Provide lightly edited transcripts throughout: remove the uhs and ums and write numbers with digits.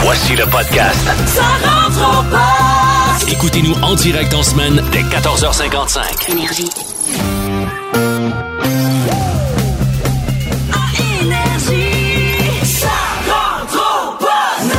Voici le podcast. Ça rentre au poste. Écoutez-nous en direct en semaine dès 14h55. Énergie. Énergie. Ça rentre au poste.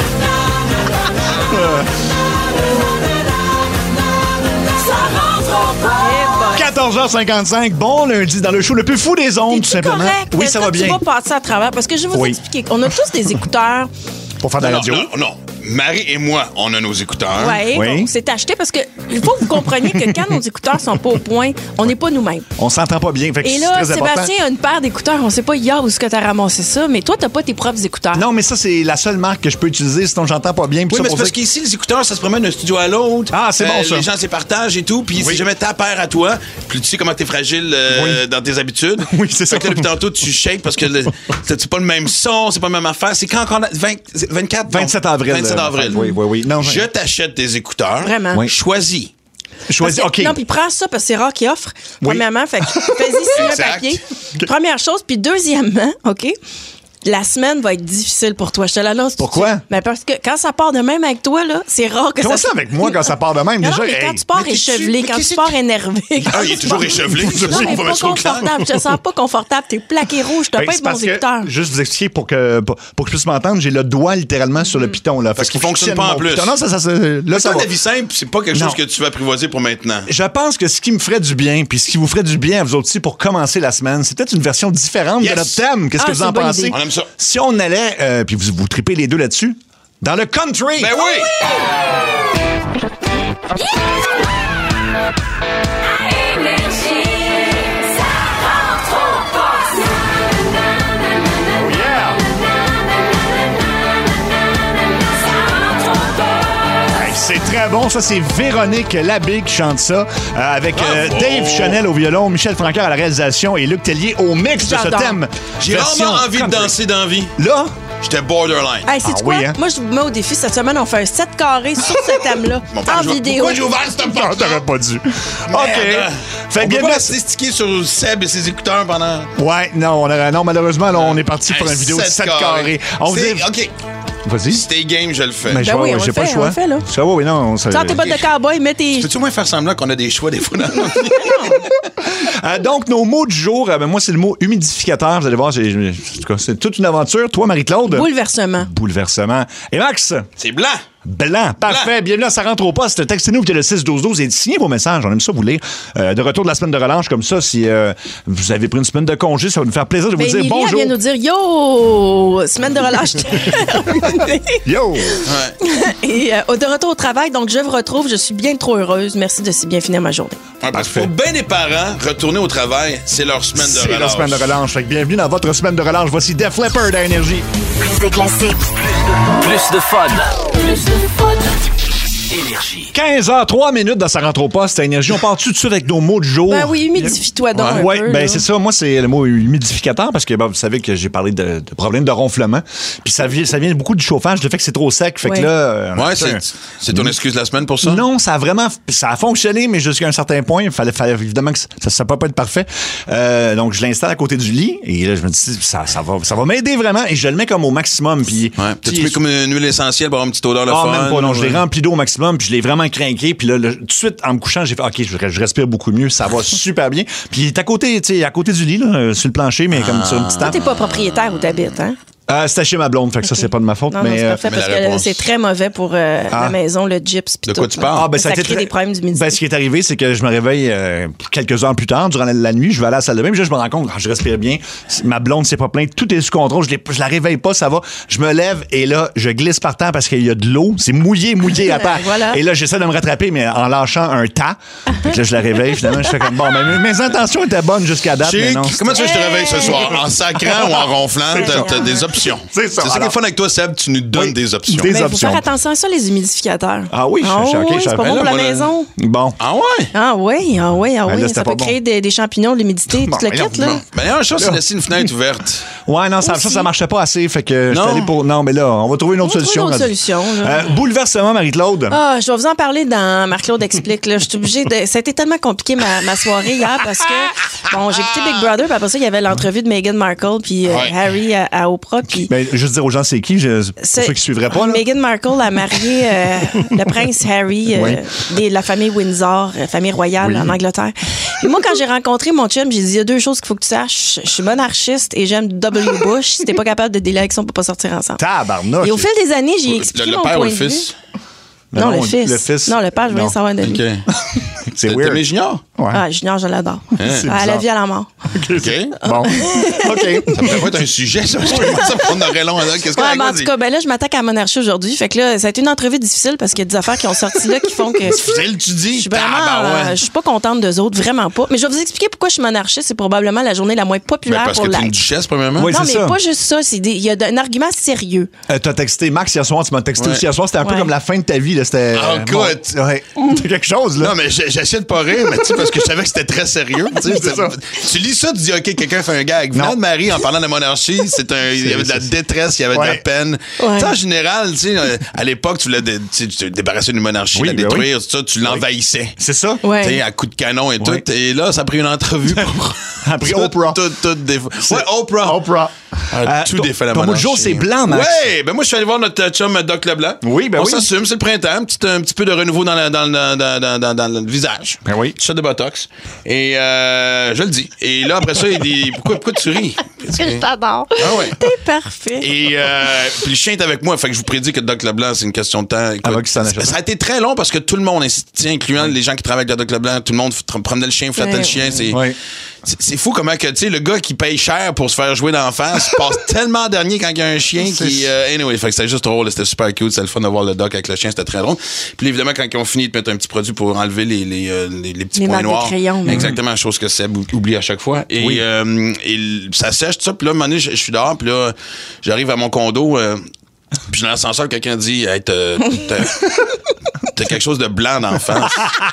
14h55, bon lundi dans le show le plus fou des ondes, tout simplement. Correct. Oui, ça va bien. Tu vas passer à travers parce que je vais vous expliquer. On a tous des écouteurs. Pour faire de la radio. Non. Marie et moi, on a nos écouteurs. Ouais, Oui. c'est acheté parce que il faut que vous compreniez que quand nos écouteurs sont pas au point, on n'est pas nous-mêmes. On s'entend pas bien, fait que Et c'est là, très important. Sébastien a une paire d'écouteurs. On sait pas hier où est-ce que t'as ramassé ça, mais toi, t'as pas tes propres écouteurs. Non, mais ça, c'est la seule marque que je peux utiliser, sinon j'entends pas bien. Puis Oui, ça, mais c'est pour parce ça qu'ici, les écouteurs, ça se promène d'un studio à l'autre. Ah, c'est bon, ça. Les gens se partagent et tout. Puis si jamais ta paire à toi, puis tu sais comment t'es fragile dans tes habitudes. Oui, c'est ça. Fait que là, depuis tantôt, tu shakes parce que c'est pas le même son, c'est pas la même affaire. C'est quand 24? 27 avril. 27 avril. Oui. Non, Je t'achète des écouteurs. Vraiment. Oui. Choisis. Choisis, Parce que- OK. Non, puis prends ça parce que c'est rare qu'il offre. Oui. Premièrement, fait que fais-y signer un Exact. papier. Première chose. Puis deuxièmement, OK, la semaine va être difficile pour toi. Je te l'annonce. tout de Pourquoi? suite. Ben parce que quand ça part de même avec toi, là, c'est rare que Comment ça... ça avec moi quand ça part de même? Non, Déjà, mais quand hey. tu pars mais qu'est-ce que échevelé, tu- quand qu'est-ce tu que pars énervé. Ah, il est toujours échevelé. Non, mais pas confortable. Je te sens pas confortable. T'es plaqué rouge. T'as Ben, pas c'est de bons parce que, écouteurs. juste vous expliquer pour que je puisse m'entendre, j'ai le doigt littéralement sur le piton. Là. Parce Fait qu'il que fonctionne je pas en tienne plus. mon piton. Non, là, ça Toi, va. la vie simple, c'est pas quelque Non. chose que tu vas apprivoiser pour maintenant. Je pense que ce qui me ferait du bien, puis ce qui vous ferait du bien à vous autres aussi pour commencer la semaine, c'est peut-être une version différente Yes. de notre thème. Qu'est-ce Ah, que vous c'est en une bonne pensez? idée. On aime ça. Si on allait, puis vous tripez les deux là-dessus, dans le country. Ben oui! Énergie. Ça rentre au poste. Ça rentre au poste. Hey, c'est très bon. Ça, c'est Véronique Labbé qui chante ça, avec Bravo. Dave Chanel au violon, Michel Francaire à la réalisation et Luc Tellier au mix de ce J'adore. thème. J'ai Version vraiment envie de country. danser dans la vie. Là, J'étais borderline. Hey, c'est Ah quoi? oui, hein? Moi, je vous mets au défi cette semaine. On fait un 7 carré sur ce thème-là, en vidéo. Pourquoi j'ai ouvert cette non, porte? t'aurais pas dû. OK. Fait On que peut bienvenue. pas rester stické sur Seb et ses écouteurs pendant... Ouais, non, non, malheureusement, là, on est parti pour une vidéo de 7 carrés. On vous C'est- dit... OK, Vas-y. si t'es game, je le fais. Mais Ben oui, on j'ai le pas le fait, choix. on le fait, là. Ça, oui, non. Ça, Sors tes bottes de cowboy, mets tes... Peux-tu au moins faire semblant qu'on a des choix des fois dans la vie? donc, nos mots du jour, ben, moi, c'est le mot humidificateur. Vous allez voir, en tout cas, c'est toute une aventure. Toi, Marie-Claude? Bouleversement. Bouleversement. Et Max? C'est blanc. Blanc. Parfait. Bienvenue à Ça rentre au poste. Textez-nous via le 6-12-12 et signez vos messages. On aime ça vous lire. De retour de la semaine de relâche comme ça, si vous avez pris une semaine de congé, ça va nous faire plaisir de vous Ben, dire Émilie, elle bonjour. vient nous dire « Yo! Semaine de relâche terminée. Yo! Et de retour au travail, donc je vous retrouve. Je suis bien trop heureuse. Merci de si bien finir ma journée. Ouais, parce que pour bien des parents, retourner au travail, c'est leur semaine de C'est relâche. la semaine de relâche. Fait que bienvenue dans votre semaine de relâche. Voici Def Leppard à Énergie. Plus de classiques. Plus de fun. Plus de fun. Énergie. 15h03 dans Ça rentre au poste à Énergie. On part tout de suite avec nos mots du jour. Ben oui, humidifie-toi donc un Ouais, peu. ben là. c'est ça. Moi, c'est le mot humidificateur parce que vous savez que j'ai parlé de problèmes de ronflement. Puis ça vient beaucoup du chauffage, du fait que c'est trop sec. Fait Ouais. que là. Ouais, c'est ton excuse de la semaine pour ça? Non, ça a fonctionné, mais jusqu'à un certain point, il fallait évidemment que ça peut pas être parfait. Donc, je l'installe à côté du lit et là, je me dis, ça va m'aider vraiment et je le mets comme au maximum. Puis, Ouais. T'as-tu mis comme une huile essentielle pour avoir une petite odeur de ah, fun? même pas, non, je l'ai Ouais. rempli d'eau au maximum, puis je l'ai vraiment craqué, puis là, tout de suite, en me couchant, j'ai fait, OK, je respire beaucoup mieux, ça va super bien. Puis il est à côté, tu sais, à côté du lit, là, sur le plancher, mais comme sur une petite Toi, table. t'es pas propriétaire où t'habites, hein? C'était chez ma blonde, fait que ça, c'est pas de ma faute, Non, mais... non, c'est parfait mais parce la que réponse. c'est très mauvais pour la maison, le gyps. pis De quoi tout, tu là. parles? Ça a été crée des problèmes d'humidité. Ben, ce qui est arrivé, c'est que je me réveille quelques heures plus tard, durant la nuit, je vais à la salle de bain, puis là, je me rends compte, je respire bien, ma blonde s'est pas plainte, tout est sous contrôle, je la réveille pas, ça va, je me lève et là, je glisse par terre parce qu'il y a de l'eau, c'est mouillé à terre. Voilà. Et là, j'essaie de me rattraper, mais en lâchant un tas. Fait que là, je la réveille, finalement, je fais comme, bon, ben, mes intentions étaient bonnes jusqu'à date, mais Chic. non. Comment tu veux que je te réveille ce soir? En sacrant ou en ronflant? T'as des options. C'est ça. C'est ça qui est Alors- fun avec toi, Seb. Tu nous donnes Oui. des options. Des Mais faut options. faire attention à ça, les humidificateurs. Ah oui, oui, c'est pas bon pour la maison. Bon. Ah ouais? Ah oui, Ben là, ça c'était peut pas créer des champignons, de l'humidité, Bon, tout le ben non, kit, là. non. Ben, la meilleure chose, c'est de laisser une fenêtre ouverte. Ouais, non, ça marchait pas assez. Fait que je suis Non. allé pour. Non, mais là, on va trouver une autre solution. Une autre rendu. solution, là. Bouleversement, Marie-Claude. Ah, je vais vous en parler dans Marc-Claude Explique. Là. Je suis obligée de. Ça a été tellement compliqué ma soirée hier parce que, bon, j'ai écouté Big Brother, puis après ça, il y avait l'entrevue de Meghan Markle puis Ouais. Harry à Oprah. Puis Ben, juste dire aux gens, c'est qui, pour ceux qui suivraient pas. Là. Meghan Markle a marié le prince Harry Oui. de la famille Windsor, famille royale en Angleterre. Et moi, quand j'ai rencontré mon chum, j'ai dit il y a deux choses qu'il faut que tu saches. Je suis monarchiste et j'aime W. Bush. Si t'es pas capable de délai avec ça, on peut pas sortir ensemble. Tabarnouche. Et au fil des années, j'ai expliqué Le mon père ou point le de vue. fils? Non, Non, le fils. le fils. Non, le père, je veux rien Non. savoir de lui. OK. C'est T'as weird. aimé Junior? Ouais. Ah, Junior, je l'adore. C'est À la bizarre. vie, à la mort. OK. Bon. OK. Ça pourrait pas être un sujet, ça. Je pense qu'on aurait long. Qu'est-ce Ouais, qu'on mais en tout cas, ben là, je m'attaque à la monarchie aujourd'hui. Fait que là, ça a été une entrevue difficile parce qu'il y a des affaires qui ont sorti là qui font que. Difficile, tu dis? Je suis vraiment, Tabarouette. je suis pas contente d'eux autres, vraiment pas. Mais je vais vous expliquer pourquoi je suis monarchiste. C'est probablement la journée la moins Mais populaire parce pour que tu es une l'être. duchesse, premièrement? Oui, Non, c'est mais ça. pas juste ça. Il y a un argument sérieux. T'as texté Max hier soir, tu m'as texté Ouais. aussi hier soir. C'était un peu Ouais. comme la fin de ta vie. Là. C'était. Oh, écoute. Ouais. C'est quelque chose, là. Non, mais j'essaie de pas rire, mais tu sais, parce que je savais que c'était très sérieux. Tu sais, C'est ça. tu lis ça, tu dis, OK, quelqu'un fait un gag. Venant de Marie, en parlant de la monarchie, il y avait de la détresse, il y avait de la Ouais. peine. Ouais. Tu sais, en général, tu sais, à l'époque, tu voulais te débarrasser d'une monarchie, Oui, la ben détruire, tout ça, tu l'envahissais. C'est ça? Ouais. Tu sais, à coups de canon et Ouais. tout. Et là, ça a pris une entrevue pour. Après Oprah. Tout ouais, Oprah. Oprah. Tout défait la ton mot de monarchie. jour, c'est blanc, Max. Ouais, ben moi, je suis allé voir notre chum Doc Leblanc. Oui, ben On oui. s'assume, c'est le printemps. Un petit peu de renouveau dans le visage. Ben oui. Shot de Botox. Et je le dis. Et là, après ça, il dit, pourquoi tu ris? Parce que je t'adore. Ah ouais. T'es parfait. Et puis le chien est avec moi, fait que je vous prédis que Doc Leblanc, c'est une question de temps. Écoute, Avant qu'il s'en achète. ça a été très long parce que tout le monde, incluant les gens qui travaillent avec Doc Leblanc, tout le monde promenait le chien, flattait Ouais. le chien. Ouais. C'est fou comment que, tu sais, le gars qui paye cher pour se faire jouer d'en face passe tellement dernier quand il y a un chien qui... anyway, fait que c'était juste drôle, c'était super cute, c'était le fun de voir le doc avec le chien, c'était très drôle. Puis évidemment, quand ils ont fini de mettre un petit produit pour enlever les petits Les points marques de noirs. crayon, là. Exactement, chose que Seb oublie à chaque fois. Et, Oui. et ça sèche, tout ça, puis là, à un moment donné, je suis dehors, puis là, j'arrive à mon condo... puis dans l'ascenseur, quelqu'un dit hey, t'as quelque chose de blanc dans la face.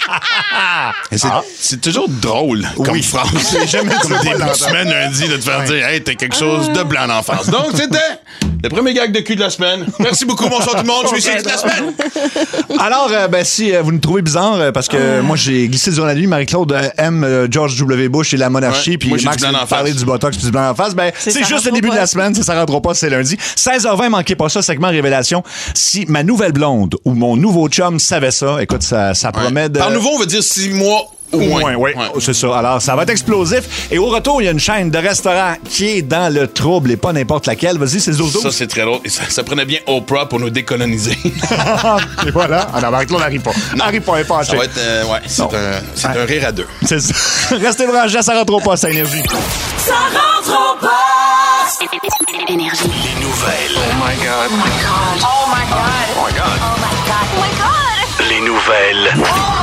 Et c'est toujours drôle comme phrase. Jamais Comme début de semaine, lundi, de te faire dire hey, t'as quelque chose de blanc dans la face. Donc, c'était le premier gag de cul de la semaine. Merci beaucoup, bonsoir tout le monde. Je suis ici de la semaine. Alors, si vous nous trouvez bizarre, parce que moi, j'ai glissé durant la nuit, Marie-Claude aime George W. Bush et la monarchie, Ouais, puis moi, j'ai Max du blanc dans la parlait face. du botox puis du blanc en face. Ben, C'est c'est ça juste le rentre début pas. de la semaine, ça rentrera pas, c'est lundi. 16h20, manquez pas ça, segment Révélation. Si ma nouvelle blonde ou mon nouveau chum savait ça, écoute, ça promet de... Par nouveau, on veut dire 6 mois au moins. Oui, c'est ça. Alors, ça va être explosif. Et au retour, il y a une chaîne de restaurants qui est dans le trouble et pas n'importe laquelle. Vas-y, c'est Zozo. Ça, c'est très drôle. Et ça prenait bien Oprah pour nous décoloniser. Et voilà. Alors, Marie-Claude n'arrive pas. N'arrive pas, elle est fâchée. Ça va être... ouais, c'est un rire à deux. C'est ça. Restez branchés, ça rentre pas, ça énergie. Ça rentre au poste. Les nouvelles. Oh my god. Oh my god. Oh my god. Oh my god. Les nouvelles.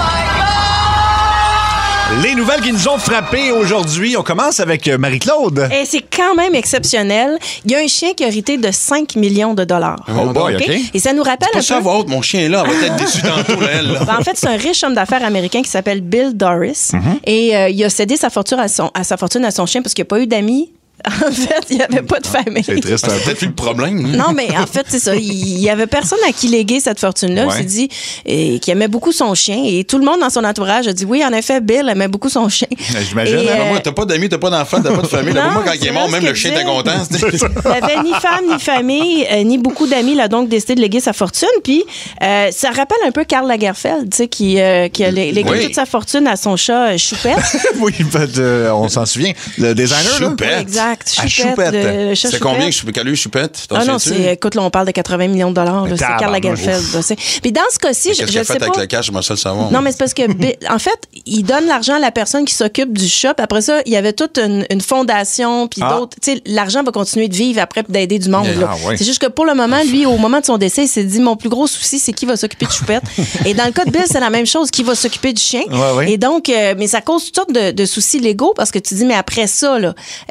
Les nouvelles qui nous ont frappés aujourd'hui. On commence avec Marie-Claude. Et c'est quand même exceptionnel. Il y a un chien qui a hérité de 5 millions de dollars. Oh boy, OK. Et ça nous rappelle Pas un ça à peu... voix haute, mon chien est là. Elle va être déçue tantôt, là, elle. Là. Ben, en fait, c'est un riche homme d'affaires américain qui s'appelle Bill Doris. Et il a cédé sa fortune à son chien parce qu'il n'a pas eu d'amis. En fait, il n'y avait pas de famille. C'est triste. C'est peut-être plus le problème. hein. Non, mais en fait, c'est ça. Il y avait personne à qui léguer cette fortune-là. Ouais. Il s'est dit qu'il aimait beaucoup son chien. Et tout le monde dans son entourage a dit oui, en effet, Bill aimait beaucoup son chien. J'imagine, Et, hein, Moi, t'as pas d'amis, t'as pas d'enfants, t'as pas de famille. Là, Non, pour moi, quand il c'est est mort, vrai même ce le que chien je était disais. content. Il n'avait ni femme, ni famille, ni beaucoup d'amis. Il a donc décidé de léguer sa fortune. Puis, ça rappelle un peu Karl Lagerfeld, tu sais, qui a légué Oui. toute sa fortune à son chat Choupette. oui, on s'en souvient. Le designer, là. Choupette. Exact. À Choupette. Le chat C'est Choupette. combien que je peux caler, Choupette? Ah non, écoute, là, on parle de 80 millions de dollars. là. C'est Karl Tabarnouche. Lagerfeld. là, c'est- Puis dans ce cas-ci, Qu'est-ce je qu'il a sais fait pas. avec le cash? J'aimerais ça le savoir. Non, mais c'est parce que, en fait, il donne l'argent à la personne qui s'occupe du shop. Après ça, il y avait toute une fondation, puis d'autres. Tu sais, l'argent va continuer de vivre après puis d'aider du monde. là. ouais. C'est juste que pour le moment, lui, au moment de son décès, il s'est dit mon plus gros souci, c'est qui va s'occuper de Choupette. Et dans le cas de Bill, c'est la même chose, qui va s'occuper du chien. Ouais, ouais. Et donc, mais ça cause toutes sortes de soucis légaux parce que tu dis, mais après ça, là,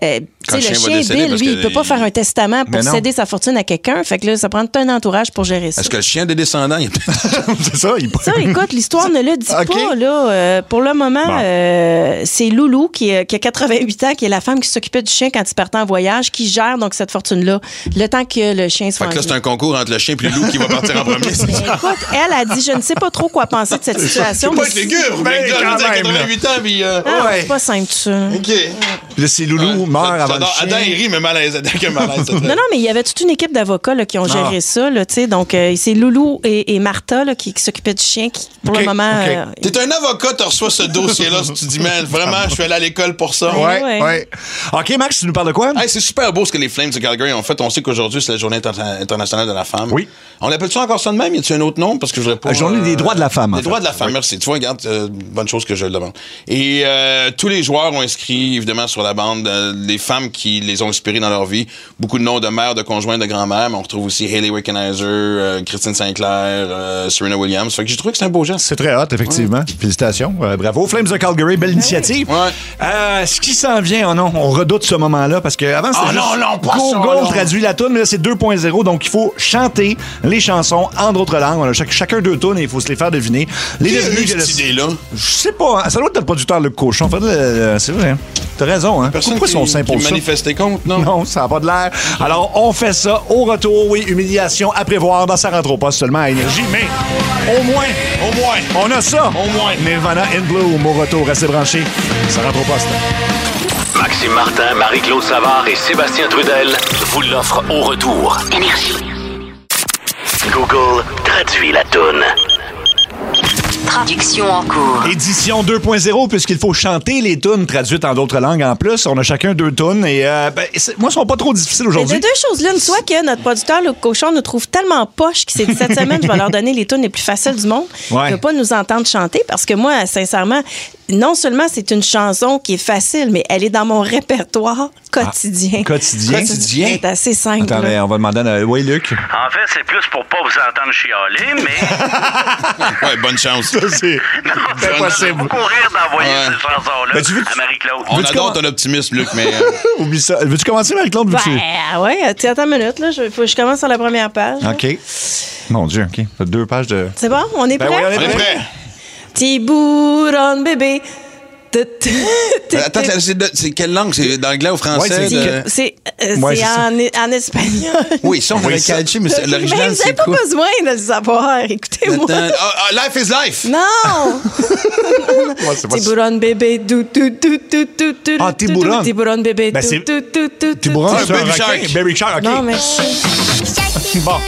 Quand Tu sais, le va chien décéder, Bill, parce lui, que il peut pas faire un testament pour Mais non. céder sa fortune à quelqu'un. Fait que là, ça prend tout un entourage pour gérer ça. Est-ce que le chien des descendants, il C'est ça, il Ça, écoute, l'histoire ne le dit OK. pas. Là. Pour le moment, Bon. c'est Loulou qui a 88 ans, qui est la femme qui s'occupait du chien quand il partait en voyage, qui gère donc cette fortune-là, le temps que le chien se Fait que là, fasse. c'est un concours entre le chien et le loup qui va partir en premier. C'est ça. Écoute, elle a dit, je ne sais pas trop quoi penser de cette situation. Pas mais être légumes, Ben, mais quand gars, même, 88 ans, puis... Ah, Ouais. c'est pas simple, tout ça. OK. Là, c'est Loulou meurt avant le J'adore. chien. Adam, il rit, mais malaise. Adam, que malaise. Non, mais il y avait toute une équipe d'avocats là, qui ont géré ça. Là, tu sais. Donc, c'est Loulou et Martha là, qui s'occupaient du chien, qui, pour OK, le moment... OK. T'es un avocat, tu reçois ce dossier-là, si tu dis, man, vraiment, je suis allé à l'école pour ça. Ouais, Ouais. ouais. OK, Max, tu nous parles de quoi? Hey, c'est super beau ce que les Flames de Calgary ont fait. On sait qu'aujourd'hui, c'est la Journée internationale de la femme. Oui. On l'appelle-tu encore ça de même? Y a-t-il un autre nom? Parce que je voudrais pas. La Journée des droits de la femme, en Les fait. droits de la femme, Oui. merci. Tu vois, regarde, bonne chose que je le demande. Et tous les joueurs ont inscrit, évidemment, sur la bande, les femmes qui les ont inspirées dans leur vie. Beaucoup de noms de mères, de conjoints, de grand-mères, mais on retrouve aussi Hayley Wickenheiser, Christine Sinclair, Serena Williams. Fait que j'ai trouvé que c'est un beau geste. C'est très hot, effectivement. Félicitations. Bravo. Flames de Calgary, belle initiative. Ouais. Ce qui s'en vient, oh non, on redoute ce moment-là parce qu'avant, c'était juste pas ça, Google non. traduit la toune, mais là, c'est 2.0, donc il faut chanter les chansons en d'autres langues. On a chacun 2 tounes et il faut se les faire deviner. Les Qui a devinus eu que cette idée-là? Je sais pas, hein. Ça doit être le producteur Luc Cochon. C'est vrai, hein. T'as raison, hein. Personne Pourquoi qui, on s'impose qui ça? manifestait contre, non? Non, ça n'a pas de l'air. Alors, on fait ça au retour. Oui, humiliation à prévoir dans sa rentre au poste seulement à Énergie, mais au moins, on a ça. Au moins. Nirvana in Bloom au retour. Restez branchés. Ça rentre au poste. Maxime Martin, Marie-Claude Savard et Sébastien Trudel vous l'offrent au retour. Énergie. Google traduit la toune. Traduction en cours. Édition 2.0, puisqu'il faut chanter les tunes traduites en d'autres langues en plus. On a chacun 2 tunes et moi, elles sont pas trop difficiles Mais aujourd'hui. de deux choses l'une, soit que notre producteur, le cochon, nous trouve tellement poche qu'il s'est dit cette semaine, je vais leur donner les tunes les plus faciles du monde. Ouais. Il ne veut pas nous entendre chanter parce que moi, sincèrement, non seulement c'est une chanson qui est facile, mais elle est dans mon répertoire quotidien. Quotidien. Quotidien? C'est assez simple. Attends, là. mais on va demander à... Oui, Luc. En fait, c'est plus pour pas vous entendre chialer, mais Ouais, bonne chance. Ça, c'est impossible. beaucoup rire d'envoyer Ouais. cette chanson-là Ben, tu veux- à Marie-Claude. On Veux-tu adore comment- ton optimisme, Luc, mais... Oublie ça. Veux-tu commencer, Marie-Claude? Veux-tu- Ben, ouais, tu attends une minute, là. Faut que je commence sur la première page. là. OK. Mon Dieu, OK. T'as 2 pages de... C'est bon? On est Ben prêt? oui, On est prêt. Petit bourron bébé. Attends, c'est quelle langue? C'est d'anglais ou français? Ouais, C'est Ouais, c'est ça. en espagnol. Oui, ça, on avait ça. catché, mais c'est- Mais l'original, vous c'est n'avez pas quoi? besoin de le savoir. Écoutez-moi. Life is life! Non! Ouais, c'est pas- Tiburon bébé, dou, dou, dou, dou, dou, dou, Ah, dou, tiburon. dou, Tiburon bébé, Ben, dou, c'est- dou, dou, dou, Tiburon, dou. c'est un Baby requin. Shark. Baby Shark, OK. Non, mais Bon.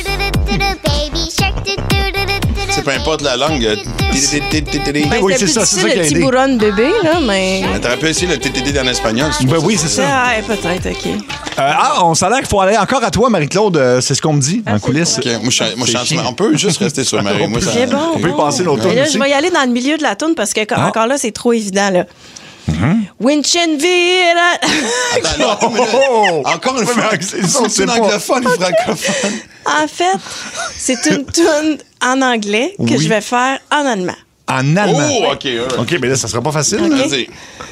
C'est peu importe la langue. ben, Oui, c'était c'est plus ça, c'est ça difficile, qui a le aidé. tiburon bébé, là, mais... T'aurais pu essayer le TTT en espagnol. si tu Ben veux. oui, c'est ça. Ah, peut-être, OK. On s'en a qu'il faut aller encore à toi, Marie-Claude. C'est ce qu'on me dit en c'est coulisses. OK, moi, je suis C'est en- chiant. On peut juste rester sur Marie. Moi, ça... C'est bon. On peut y passer l'autre Mais tour là, aussi. je vais y aller dans le milieu de la toune parce que encore là, c'est trop évident, là. Mm-hmm. Winchenvira... Attends, non, attends, mais là, Oh! encore une Ouais, fois, mais c'est ça, c'est c'est une pas- anglophone ou francophone? En fait, c'est une toune en anglais que Oui. je vais faire en allemand. En allemand. Oh, OK. all right. OK, mais là, ça sera pas facile. là. Vas-y.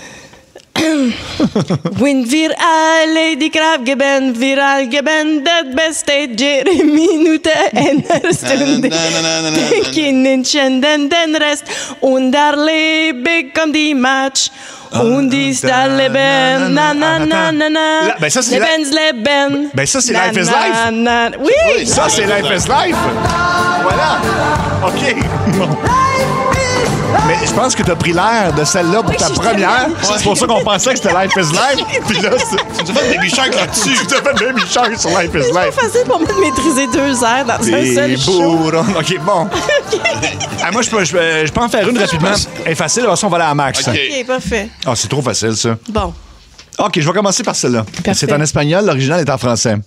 Wenn wir alle die Kraft geben, wir all geben das Beste jede Minute einer Stunde. Denken schänden den Rest und erlebe kommt die Match. Und ist Leben, na na na na na. Ben, ça, c'est Lebensleben. Ben, ça, c'est Na, Life is na, Life. na. Oui! Ça, c'est Life is Life. Voilà. OK. Bon. Mais je pense que t'as pris l'air de celle-là pour ta première. C'est pour ça qu'on pensait que c'était Life is Life. Puis là, Tu fais Baby Shark là-dessus. tu t'as fait Baby Shark sur Life is C'est pas Life. facile pour moi de maîtriser 2 airs dans un seul show. bourrons. OK, bon. Ah, moi, je peux en faire une rapidement. Elle est facile, alors ça, on va aller à Max. OK. OK, parfait. Ah, c'est trop facile, ça. Bon. OK, je vais commencer par celle-là. Parfait. C'est en espagnol, l'original est en français.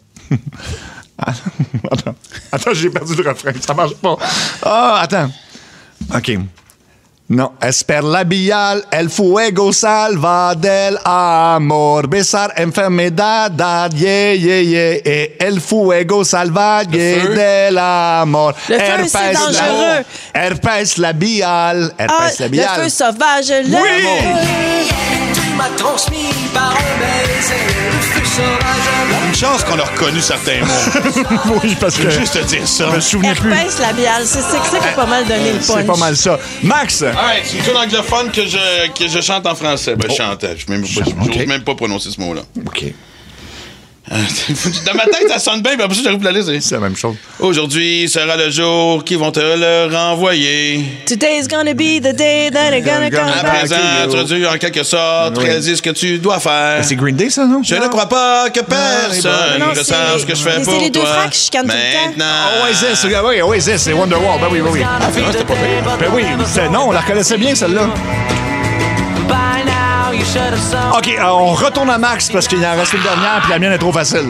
Attends, j'ai perdu le refrain, ça marche pas. Ah, attends. OK. No, esper labial, el fuego salva del amor, besar enfermedad, yeah, yeah, yeah, et el fuego salva feu. del amor. Le feu, c'est dangereux. Herpes labial, Ah, herpes labial. le feu sauvage, le Oui! feu. m'a transmis par un baiser le feu sauvage. Une chance qu'on a reconnu certains mots. Oui, parce Je que veux juste te dire ça. je me souviens plus. Herpès labial, c'est ça qui a pas mal donné le punch. C'est pas mal ça. Max! Alright, c'est une tune anglophone que je chante en français. Ben, je chantais. J'ose même pas prononcer ce mot-là. OK. Dans ma tête, ça sonne bien, mais après ça, j'arrive à la lire. C'est la même chose. Aujourd'hui sera le jour qu'ils vont te le renvoyer. Today's gonna be the day that they're gonna come À back. présent, tu as dû, en quelque sorte, Oui. réaliser ce que tu dois faire. C'est Green Day, ça, non? Je ne crois pas que personne Non, ne sache ce que je fais mais pour c'est les deux toi. frères qui chicanent tout le temps. Maintenant. Oasis, oui, Oasis, c'est Wonderwall. Ben oui, ben oui. Ben oui, non, on la reconnaissait bien, celle-là. OK, on retourne à Max parce qu'il en reste une dernière, puis la mienne est trop facile.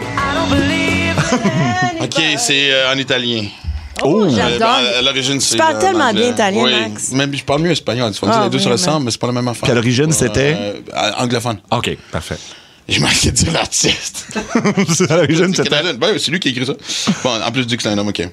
OK, c'est en italien. Oh, j'adore. À l'origine, c'est. Tu parles tellement en anglais. bien italien, oui. Max. Même je parle mieux espagnol. Tu vois, Ah, les deux oui, se mais- ressemblent, mais c'est pas la même affaire. Qu'à l'origine, c'était? Anglophone. OK, parfait. J'ai manqué de dire l'artiste. À l'origine, c'était? Ben, c'est lui qui a écrit ça. Bon, en plus, du que c'est un homme, OK.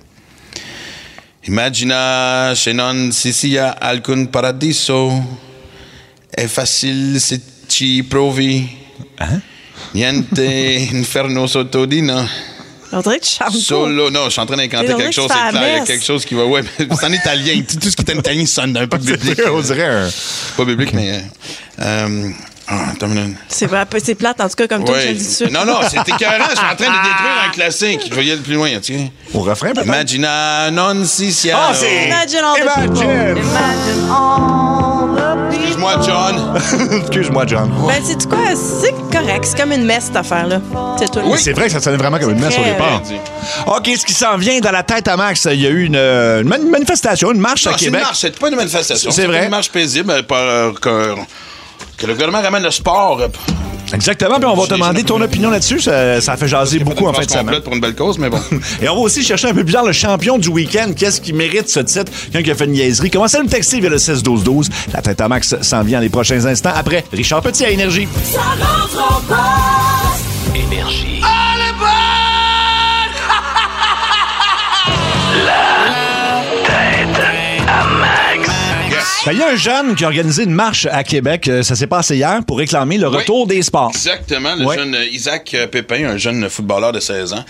Immagina che non si sia alcun paradiso. È facile se ci provi. Hein? Niente inferno sotto di no. On dirait que tu chantes Solo, non, je suis en train d'incanter Mais on quelque dirait chose, que tu fais c'est clair. la Il y a messe. quelque chose qui va. Ouais, mais c'est en italien. Tout ce qui est en italien sonne un peu biblique. On dirait un... Pas biblique, mais. Attends une minute. pas. C'est plate, en tout cas, comme toi, je le dis tout de suite. Non, c'est écœurant. Je suis en train de détruire un classique. Je vais y aller plus loin, tiens. Au refrain, peut-être? Imagina non si sia. Ah, c'est... Imagine all the people. Imagine! Imagine all the people. Excuse-moi, John. Excuse-moi, John. Ben, c'est quoi? C'est correct. C'est comme une messe, cette affaire-là. C'est tout. Oui, c'est vrai que ça sonnait vraiment comme une messe au Très départ. bien OK, ce qui s'en vient dans la tête à Max, il y a eu une manifestation, une marche Non, à c'est une Québec. marche, c'est pas une manifestation. C'est vrai. Une marche paisible que le gouvernement ramène le sport. Exactement, puis on va te J'ai- demander ton opinion là-dessus. Ça a fait jaser beaucoup en fin de semaine. complète pour une belle cause, mais bon. Et on va aussi chercher un peu plus tard le champion du week-end. Qu'est-ce qui mérite ce titre? Quelqu'un qui a fait une niaiserie. Commencez à nous texter via le 16-12-12. La tête à Max s'en vient les prochains instants. Après, Richard Petit à Énergie. Ça rentre en poste. Énergie. Ben, il y a un jeune qui a organisé une marche à Québec. Ça s'est passé hier pour réclamer le retour des sports. Exactement, le Ouais. jeune Isaac Pépin, un jeune footballeur de 16 ans.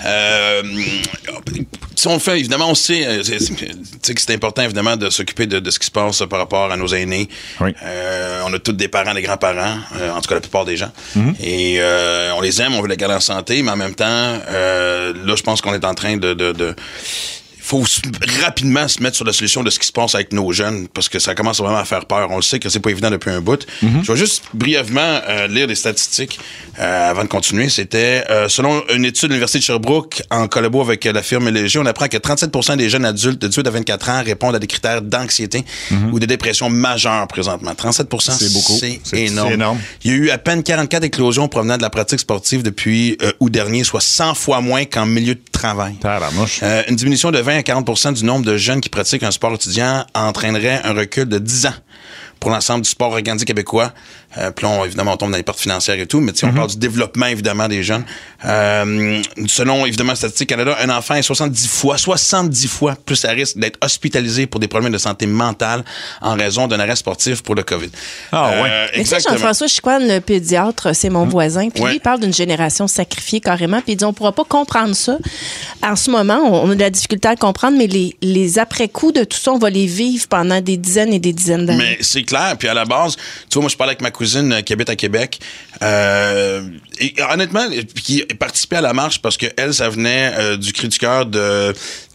Si on le fait, évidemment, on sait que c'est important, évidemment, de s'occuper de ce qui se passe par rapport à nos aînés. Oui. On a tous des parents, des grands-parents, en tout cas la plupart des gens. Et on les aime, on veut les garder en santé, mais en même temps, là, je pense qu'on est en train de faut rapidement se mettre sur la solution de ce qui se passe avec nos jeunes, parce que ça commence vraiment à faire peur. On le sait que c'est pas évident depuis un bout. Je vais juste brièvement lire des statistiques avant de continuer. C'était, selon une étude de l'Université de Sherbrooke, en collabo avec la firme Léger, on apprend que 37% des jeunes adultes de 18 à 24 ans répondent à des critères d'anxiété ou de dépression majeure présentement. 37%, C'est beaucoup. C'est énorme. C'est énorme. Il y a eu à peine 44 éclosions provenant de la pratique sportive depuis août dernier, soit 100 fois moins qu'en milieu de travail. Tabarnouche. Une diminution de 20 à 40% du nombre de jeunes qui pratiquent un sport étudiant entraînerait un recul de 10 ans pour l'ensemble du sport organisé québécois. Puis là, évidemment, on tombe dans les pertes financières et tout, mais on parle du développement, évidemment, des jeunes. Selon, évidemment, Statistique Canada, un enfant est 70 fois plus à risque d'être hospitalisé pour des problèmes de santé mentale en raison d'un arrêt sportif pour le COVID. Ah, ouais. Mais tu sais, Exactement. Jean-François Chicoine, le pédiatre, c'est mon voisin, puis Ouais. lui, il parle d'une génération sacrifiée carrément, puis il dit on pourra pas comprendre ça. En ce moment, on a de la difficulté à le comprendre, mais les après-coups de tout ça, on va les vivre pendant des dizaines et des dizaines d'années. Mais c'est clair. Puis à la base, tu vois, moi, je parlais avec ma cousine qui habite à Québec. Et honnêtement, qui participait à la marche parce que elle, ça venait du cri du cœur de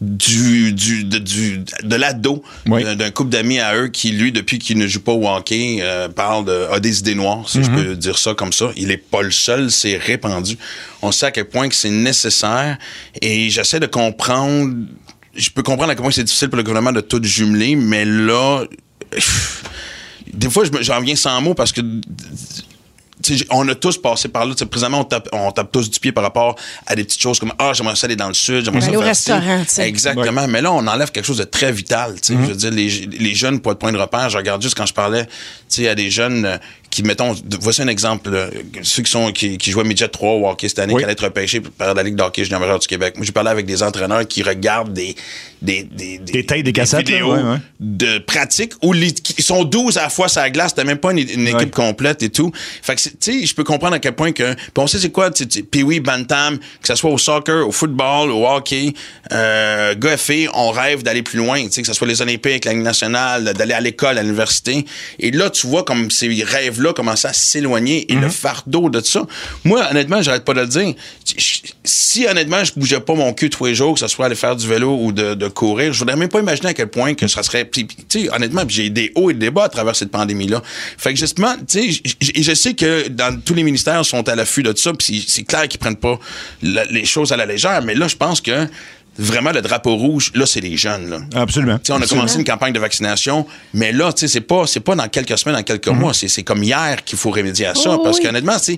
l'ado, Oui. d'un couple d'amis à eux qui, lui, depuis qu'il ne joue pas au hockey, a des idées noires, si je peux dire ça comme ça. Il est pas le seul, c'est répandu. On sait à quel point que c'est nécessaire et j'essaie de comprendre. Je peux comprendre à quel point c'est difficile pour le gouvernement de tout jumeler, mais là, des fois, j'en viens sans mots parce que on a tous passé par là. T'sais, présentement, on tape tous du pied par rapport à des petites choses comme j'aimerais ça aller dans le sud, j'aimerais ça Aller au faire ci. restaurant, tu sais. Exactement. Ouais. Mais là, on enlève quelque chose de très vital. Je veux dire, les jeunes, pour être point de repère, je regarde juste quand je parlais à des jeunes qui, mettons, voici un exemple, là, ceux qui jouaient midget 3 au hockey cette année, Oui. qui allaient être repêchés par la Ligue de hockey junior majeur du Québec. Moi, j'ai parlé avec des entraîneurs qui regardent Des tapes, des cassettes, vidéos là, ouais. de pratique où ils sont 12 à la fois sur la glace, t'as même pas une équipe complète et tout. Fait que, tu sais, je peux comprendre à quel point que, puis on sait c'est quoi, Pee-wee, Bantam, que ce soit au soccer, au football, au hockey, gars et filles, on rêve d'aller plus loin, tu sais, que ce soit les Olympiques, la Ligue nationale, d'aller à l'école, à l'université. Et là, tu vois comme ces rêves-là commencent à s'éloigner et le fardeau de ça. Moi, honnêtement, j'arrête pas de le dire. Si, honnêtement, je bougeais pas mon cul tous les jours, que ce soit aller faire du vélo ou de courir, je voudrais même pas imaginer à quel point que ça serait... Tu sais, honnêtement, j'ai des hauts et des bas à travers cette pandémie-là. Fait que justement, tu sais, je sais que dans tous les ministères sont à l'affût de ça, puis c'est clair qu'ils prennent pas les choses à la légère, mais là, je pense que vraiment, le drapeau rouge, là, c'est les jeunes, là. Absolument. T'sais, on a commencé une campagne de vaccination, mais là, tu sais, c'est pas dans quelques semaines, dans quelques mois, c'est comme hier qu'il faut remédier à ça, parce qu'honnêtement, tu sais,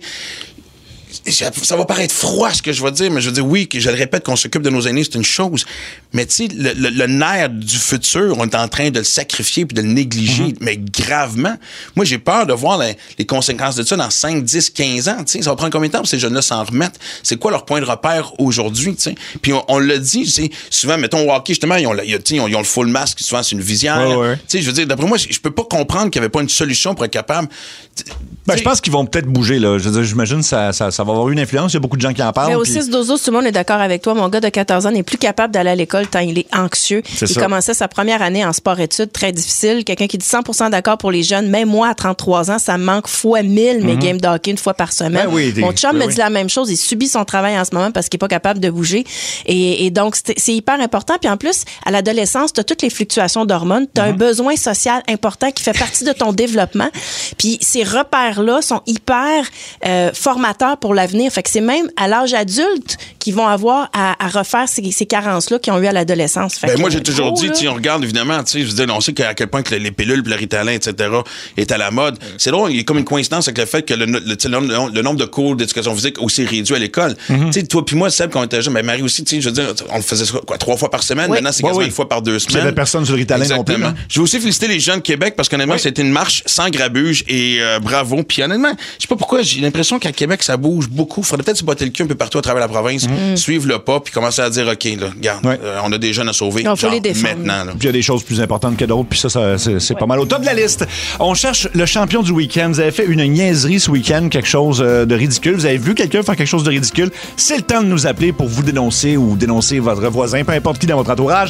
ça va paraître froid ce que je vais dire, mais je veux dire, oui, que je le répète, qu'on s'occupe de nos aînés, c'est une chose. Mais tu sais, le nerf du futur, on est en train de le sacrifier puis de le négliger, mais gravement. Moi, j'ai peur de voir les conséquences de ça dans 5, 10, 15 ans. Tu sais, ça va prendre combien de temps pour ces jeunes-là s'en remettre? C'est quoi leur point de repère aujourd'hui? Tu sais? Puis on le dit, tu sais, souvent, mettons, au hockey, justement, ils ont le full masque, souvent, c'est une visière. Ouais. Tu sais, je veux dire, d'après moi, je peux pas comprendre qu'il y avait pas une solution pour être capable. Ben, je pense qu'ils vont peut-être bouger, là. Je veux dire, j'imagine que ça va avoir une influence. Il y a beaucoup de gens qui en parlent. Mais au puis... 6-12, tout le monde est d'accord avec toi. Mon gars de 14 ans n'est plus capable d'aller à l'école tant il est anxieux. Il commençait sa première année en sport-études, très difficile. Quelqu'un qui dit 100% d'accord pour les jeunes. Même moi, à 33 ans, ça me manque fois 1000 mes games de hockey une fois par semaine. Mon chum me dit la même chose. Il subit son travail en ce moment parce qu'il n'est pas capable de bouger. Et donc, c'est hyper important. Puis en plus, à l'adolescence, tu as toutes les fluctuations d'hormones. Tu as un besoin social important qui fait partie de ton développement. Puis ces repères-là sont hyper formateurs pour l'avenir. Fait que c'est même à l'âge adulte qu'ils vont avoir à refaire ces carences-là qu'ils ont eu à l'adolescence. Fait moi, j'ai toujours dit, on regarde évidemment, je veux dire, on sait à quel point que les pilules, le Ritalin, etc., est à la mode. C'est drôle, il y a comme une coïncidence avec le fait que le nombre de cours d'éducation physique aussi réduit à l'école. Tu sais, toi puis moi, Seb, quand on était jeune, Marie aussi, je veux dire, on le faisait quoi, 3 fois par semaine. Maintenant, c'est quasiment une fois par 2 semaines. Il y avait personne sur le Ritalin non plus. Je veux aussi féliciter les jeunes de Québec parce qu'honnêtement, c'était une marche sans grabuge et bravo. Puis honnêtement, je sais pas pourquoi, j'ai l'impression qu'à Québec, ça bouge beaucoup. Faudrait peut-être se botter le cul un peu partout à travers la province, suivre le pas, puis commencer à dire, OK, là, regarde, on a des jeunes à sauver. Non, faut les défendre. Maintenant. Là. Puis il y a des choses plus importantes que d'autres, puis ça c'est pas mal au top de la liste. On cherche le champion du week-end. Vous avez fait une niaiserie ce week-end, quelque chose de ridicule. Vous avez vu quelqu'un faire quelque chose de ridicule. C'est le temps de nous appeler pour vous dénoncer ou dénoncer votre voisin, peu importe qui dans votre entourage.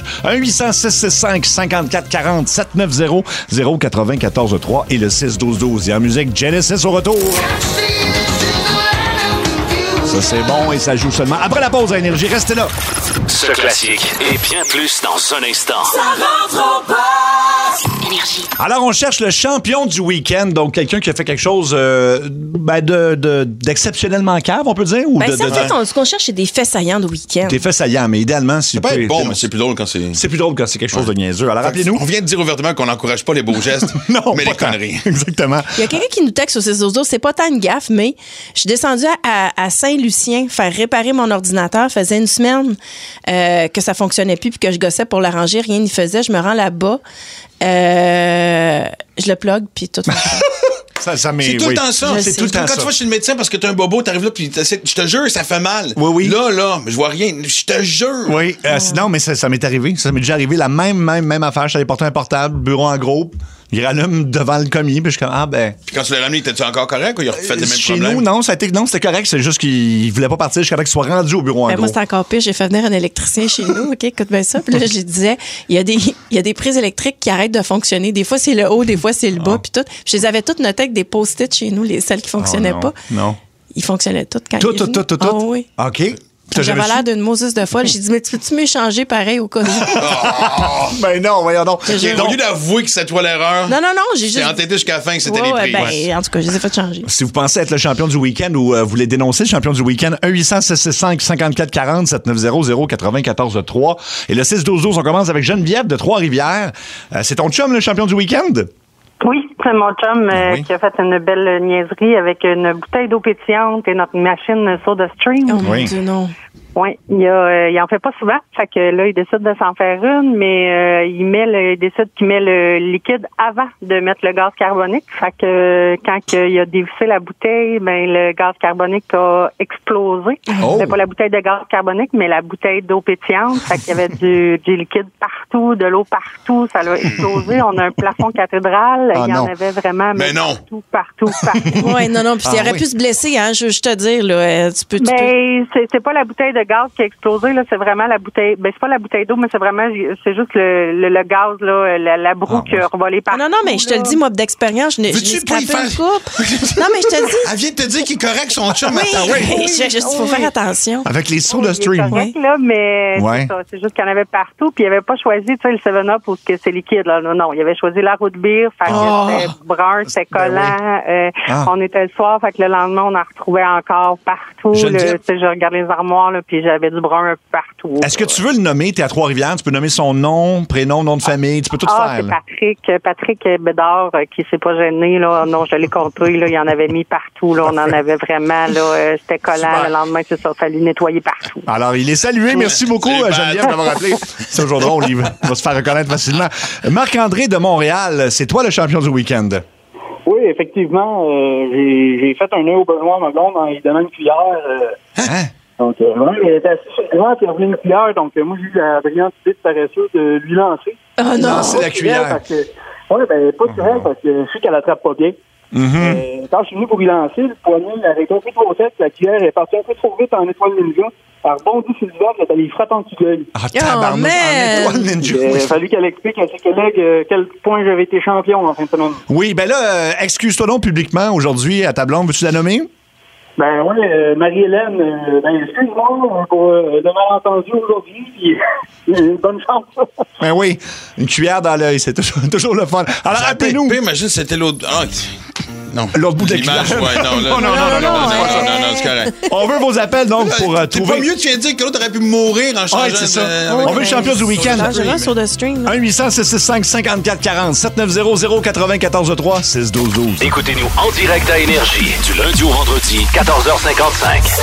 1-800-665-5440-790-094-3 et le 6-12-12. Et en musique, Genesis au retour. Ça, c'est bon et ça joue seulement après la pause à Énergie. Restez là. Ce classique et bien plus dans un instant. Ça rentre au poste. Énergie. Alors, on cherche le champion du week-end, donc quelqu'un qui a fait quelque chose d'exceptionnellement cave, on peut dire? Ou ce qu'on cherche, c'est des faits saillants de week-end. Des faits saillants, mais idéalement, si C'est pas être bon, mais c'est plus drôle quand c'est... C'est plus drôle quand c'est quelque chose de niaiseux. Alors, rappelez-nous. On vient de dire ouvertement qu'on n'encourage pas les beaux gestes, non, mais pas les conneries. Exactement. Il y a quelqu'un qui nous texte au 6-12-12. C'est pas tant une gaffe, mais je suis descendue à Saint-Lucien faire réparer mon ordinateur. Faisait une semaine que ça fonctionnait plus puis que je gossais pour l'arranger. Rien n'y faisait. Je me rends là-bas. Je le plug puis tout. C'est tout le temps ça. C'est tout le temps quand ça. tu vas chez le médecin parce que t'as un bobo, t'arrives là puis je te jure, ça fait mal. Oui. Là, je vois rien. Je te jure. Oui, sinon, mais ça m'est arrivé. Ça m'est déjà arrivé la même affaire. J'allais porter un portable, bureau en groupe. Il rallume devant le commis, puis je suis comme, Puis quand tu l'as ramené, étais-tu encore correct ou il a fait le même chez problème? nous, c'était correct. C'est juste qu'il voulait pas partir jusqu'à ce qu'il soit rendu au bureau en gros. Moi, c'est encore pire. J'ai fait venir un électricien chez nous. OK, écoute bien ça. Puis là, je disais, il y a des prises électriques qui arrêtent de fonctionner. Des fois, c'est le haut, des fois, c'est le bas. Puis tout. Je les avais toutes notées avec des post-it chez nous, celles qui fonctionnaient pas. Non. Ils fonctionnaient toutes quand Tout. Oh, oui. OK. J'avais l'air d'une Moses de folle. J'ai dit, mais peux-tu m'échanger pareil au cas où? Ben non, voyons donc. Au lieu d'avouer que c'est toi l'erreur, non, j'ai juste... t'es entêté jusqu'à la fin que c'était les prix. En tout cas, je les ai fait changer. Si vous pensez être le champion du week-end ou vous voulez dénoncer le champion du week-end, 1-800-665-5440-790-094-3. Et le 6-12-12, on commence avec Geneviève de Trois-Rivières. C'est ton chum, le champion du week-end? Oui, c'est mon chum qui a fait une belle niaiserie avec une bouteille d'eau pétillante et notre machine SodaStream. Oh mon Dieu, non. Oui, il en fait pas souvent. Fait que là, il décide de s'en faire une, mais il décide qu'il met le liquide avant de mettre le gaz carbonique. Fait que quand il a dévissé la bouteille, ben le gaz carbonique a explosé. C'était pas la bouteille de gaz carbonique, mais la bouteille d'eau pétillante. Fait qu'il y avait du liquide partout, de l'eau partout. Ça l'a explosé. On a un plafond cathédrale. Il y en avait vraiment partout. Oui, non. Puis il aurait pu se blesser, hein, je te dire, là. C'est pas la bouteille de gaz qui a explosé, là. C'est vraiment la bouteille. Ben, c'est pas la bouteille d'eau, mais c'est juste le gaz, là, la broue qui a revolé partout. Non, mais je te le dis, moi, d'expérience, je n'ai scrapé une coupe. Non, mais je te le dis. Elle vient de te dire qu'il est correct, son chum. Il faut faire attention. Avec les sauts de stream. C'est correct, là, mais c'est juste qu'il y en avait partout, puis il avait pas choisi, tu sais, le 7-Up ou que c'est liquide, là. Non, il avait choisi la root beer, fait que c'était brun, c'était collant. On était le soir, fait que le lendemain, on en retrouvait encore partout. Je regarde les armoires, là, puis j'avais du brun un peu partout. Est-ce que tu veux le nommer? T'es à Trois-Rivières, tu peux nommer son nom, prénom, nom de famille, tu peux tout faire. C'est Patrick Bédard qui s'est pas gêné, là. Non, je l'ai compté, là, il en avait mis partout, là. On en avait vraiment, là, c'était collant. Super. Le lendemain, c'est ça, fallait nettoyer partout. Alors, il est salué. Merci beaucoup, Geneviève, d'avoir appelé. C'est un jour drôle, il va se faire reconnaître facilement. Marc-André de Montréal, c'est toi le champion du week-end. Oui, effectivement, j'ai fait un nœud au Benoît Maglon en lui donnant une cuillère. Donc, il était assez surprenant, puis il a revenu une cuillère. Donc, moi, j'ai eu la brillante idée de paresseuse de lui lancer. Ah non, c'est la cuillère. Oui, pas de parce que je sais qu'elle attrape pas bien. Quand je suis venu pour lui lancer, le poignet avec un peu trop sec, la cuillère est partie un peu trop vite en étoile ninja. Elle rebondit sur le ventre, elle lui frappe en dessous de l'œil. Ah, tabarnak, en étoile ninja. Il a fallu qu'elle explique à ses collègues quel point j'avais été champion en fin de semaine. Oui, ben là, excuse-toi donc publiquement aujourd'hui à ta blonde. Veux-tu la nommer? Ben oui, Marie-Hélène, excuse-moi pour le malentendu aujourd'hui, puis bonne chance. Ben oui, une cuillère dans l'œil, c'est toujours le fun. Alors, appelez-nous. Imagine c'était l'autre... Non. L'autre bout de la cuillère. Non, c'est correct. On veut vos appels, donc, pour trouver... C'est pas mieux de te dire que l'autre aurait pu mourir en changeant... c'est ça. On veut le champion du week-end. Sur le stream. 1-800-665-5440. 7900-943 612-12. Écoutez-nous en direct à Énergie, du lundi au vendredi, 14h55.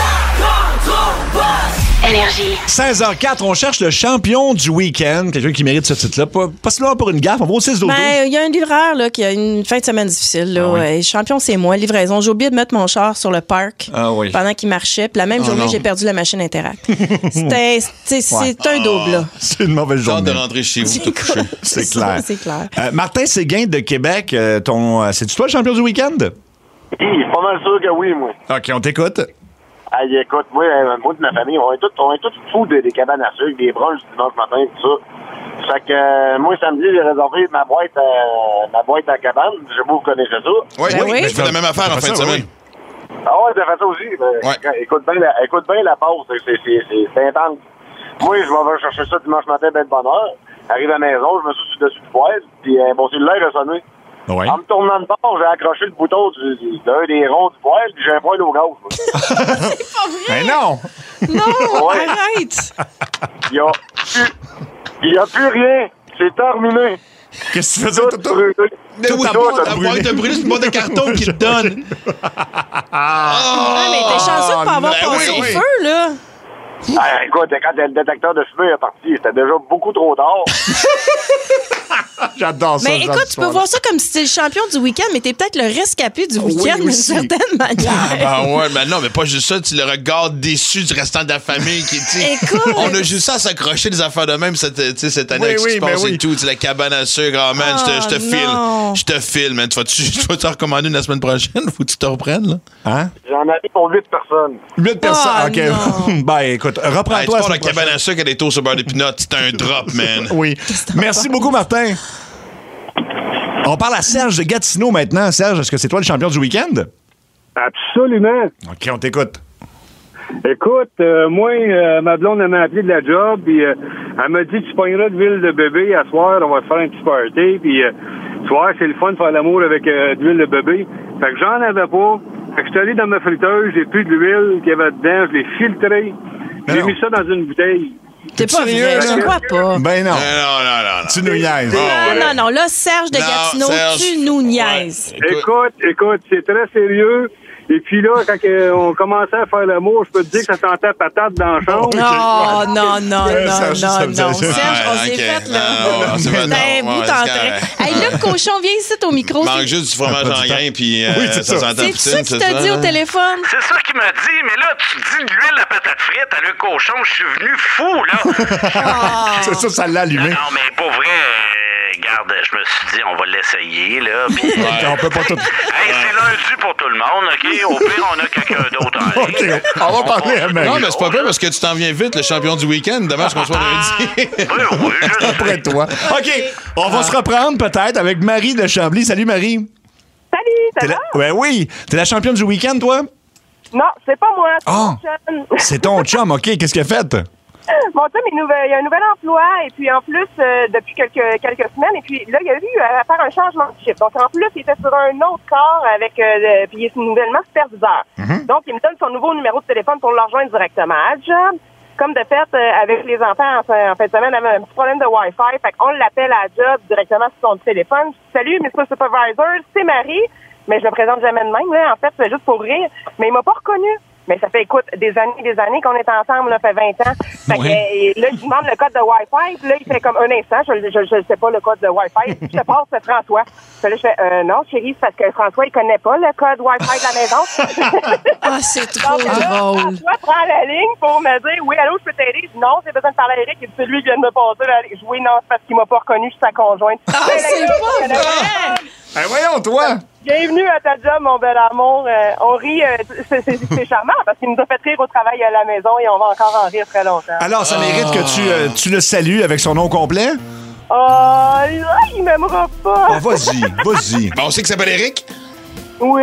Énergie. 16h04, on cherche le champion du week-end. Quelqu'un qui mérite ce titre-là. Pas seulement pour une gaffe, on va au 6-12-12. Ben, il y a un livreur là, qui a une fin de semaine difficile. Là. Le champion, c'est moi. Livraison. J'ai oublié de mettre mon char sur le parc pendant qu'il marchait. Puis la même journée, j'ai perdu la machine Interact. C'est un double. Là. C'est une mauvaise journée. Hâte de rentrer chez vous, te coucher. C'est clair. C'est clair. Martin Séguin de Québec, c'est-tu toi le champion du week-end? Pas mal sûr que oui, moi. OK, on t'écoute. Écoute, moi de ma famille, on est tous fous des cabanes à sucre, des brunchs du dimanche matin, tout ça. Fait que moi, samedi, j'ai réservé ma boîte à cabane. Je sais pas, vous connaissez ça. Oui, je fais la même affaire en fin de semaine. Ah ouais, t'as fait ça aussi? Écoute bien la pause, c'est intense. Moi, je m'en vais chercher ça dimanche matin, ben de bonne heure. Arrive à la maison, je me suis dessus du poêle, puis mon cellulaire a sonné. Ouais. En me tournant de bord, j'ai accroché le bouton d'un des ronds du poêle, puis j'ai un poêle au gaz. C'est pas vrai! Mais non! Non, arrête! Il n'y a plus rien. C'est terminé. Qu'est-ce que tu faisais? Ta boîte de brûlé, c'est une boîte de carton qui te donne. Mais t'es chanceux de pas avoir passé au feu, là. Écoute, quand le détecteur de fumée est parti, c'était déjà beaucoup trop tard. J'adore ça. Mais écoute, tu peux voir ça comme si c'était le champion du week-end, mais t'es peut-être le rescapé du week-end d'une certaine manière. Ah ouais, mais non, mais pas juste ça, tu le regardes déçu du restant de la famille qui écoute, on a juste ça à s'accrocher des affaires de même cette année qui se passe et tout. La cabane à sucre, oh man, je te file. Je te file, man. Tu vas te recommander la semaine prochaine? Faut que tu te reprennes, là? Hein? J'en ai pour 8 personnes. 8 personnes, OK. Ben, écoute, reprends-toi. Tu pars la cabane à sucre et des toasts au beurre d'épinot, c'est un drop, man. Oui. Merci beaucoup, Martin. On parle à Serge de Gatineau maintenant. Serge, est-ce que c'est toi le champion du week-end? Absolument. OK, on t'écoute. Écoute, moi, ma blonde, elle m'a appelé de la job, puis elle m'a dit, tu pogneras de l'huile de bébé à soir, on va se faire un petit party, puis soir, c'est le fun de faire l'amour avec de l'huile de bébé. Fait que j'en avais pas. Fait que je suis allé dans ma friteuse, j'ai pris de l'huile qu'il y avait dedans, je l'ai filtré, j'ai mis ça dans une bouteille. T'es pas vrai, je crois pas. Ben non. Non. Tu nous niaises. Non. Là, Serge de Gatineau, tu nous niaises. Écoute, c'est très sérieux. Et puis là, quand on commençait à faire l'amour, je peux te dire que ça sentait patate dans la chambre. Non. Serge, on s'est fait là. C'est un bout d'entrée. Hey, là, cochon, viens ici au micro. Manque juste du fromage en grain, puis ça sentait poutine. C'est ça qu'il t'a dit au téléphone? C'est ça qu'il m'a dit, mais là, tu dis de l'huile à patate frite à le cochon, je suis venu fou, là. C'est ça l'a allumé. Non, mais pour vrai, regarde, je me suis dit, on va l'essayer, là. Puis, on peut pas tout... Hey, c'est lundi pour tout le monde, OK? Au pire, on a quelqu'un d'autre en ligne. OK, on va parler à Marie. Non, mais c'est pas peur parce que tu t'en viens vite, le champion du week-end. Dommage qu'on soit lundi. Oui, après toi. OK, on va se reprendre peut-être avec Marie de Chambly. Salut, Marie. Salut, ça va? Oui. T'es la championne du week-end, toi? Non, c'est pas moi, c'est mon chum. C'est ton chum, OK. Qu'est-ce qu'il a fait? Mon chum, il a un nouvel emploi, et puis en plus, depuis quelques semaines, et puis là, il a eu à faire un changement de chiffre. Donc, en plus, il était sur un autre corps avec, puis il est nouvellement superviseur. Donc, il me donne son nouveau numéro de téléphone pour le rejoindre directement à la job. Comme de fait, avec les enfants, en fin de semaine, on avait un petit problème de Wi-Fi, fait qu'on l'appelle à la job directement sur son téléphone. Salut, Mr. Supervisor, c'est Marie. Mais je me présente jamais de même, là. En fait, c'est juste pour rire. Mais il m'a pas reconnu. Mais ça fait, écoute, des années qu'on est ensemble, là, ça fait 20 ans. Fait que, là, il demande le code de Wi-Fi, puis là, il fait comme un instant, je sais pas le code de Wi-Fi. Je te passe, c'est François. Puis là, je fais, non, chérie, c'est parce que François, il connaît pas le code Wi-Fi de la maison. C'est trop drôle. François prend la ligne pour me dire, oui, allô, je peux t'aider? Non, j'ai besoin de parler à Eric, et c'est lui qui vient de me passer. Oui, non, c'est parce qu'il m'a pas reconnu, je suis sa conjointe. C'est pas vrai! Voyons, toi! Bienvenue à ta job, mon bel amour. On rit, c'est charmant parce qu'il nous a fait rire au travail et à la maison et on va encore en rire très longtemps. Alors, ça mérite que tu le salues avec son nom complet? Il m'aimera pas. Vas-y. On sait qu'il s'appelle Eric? Oui,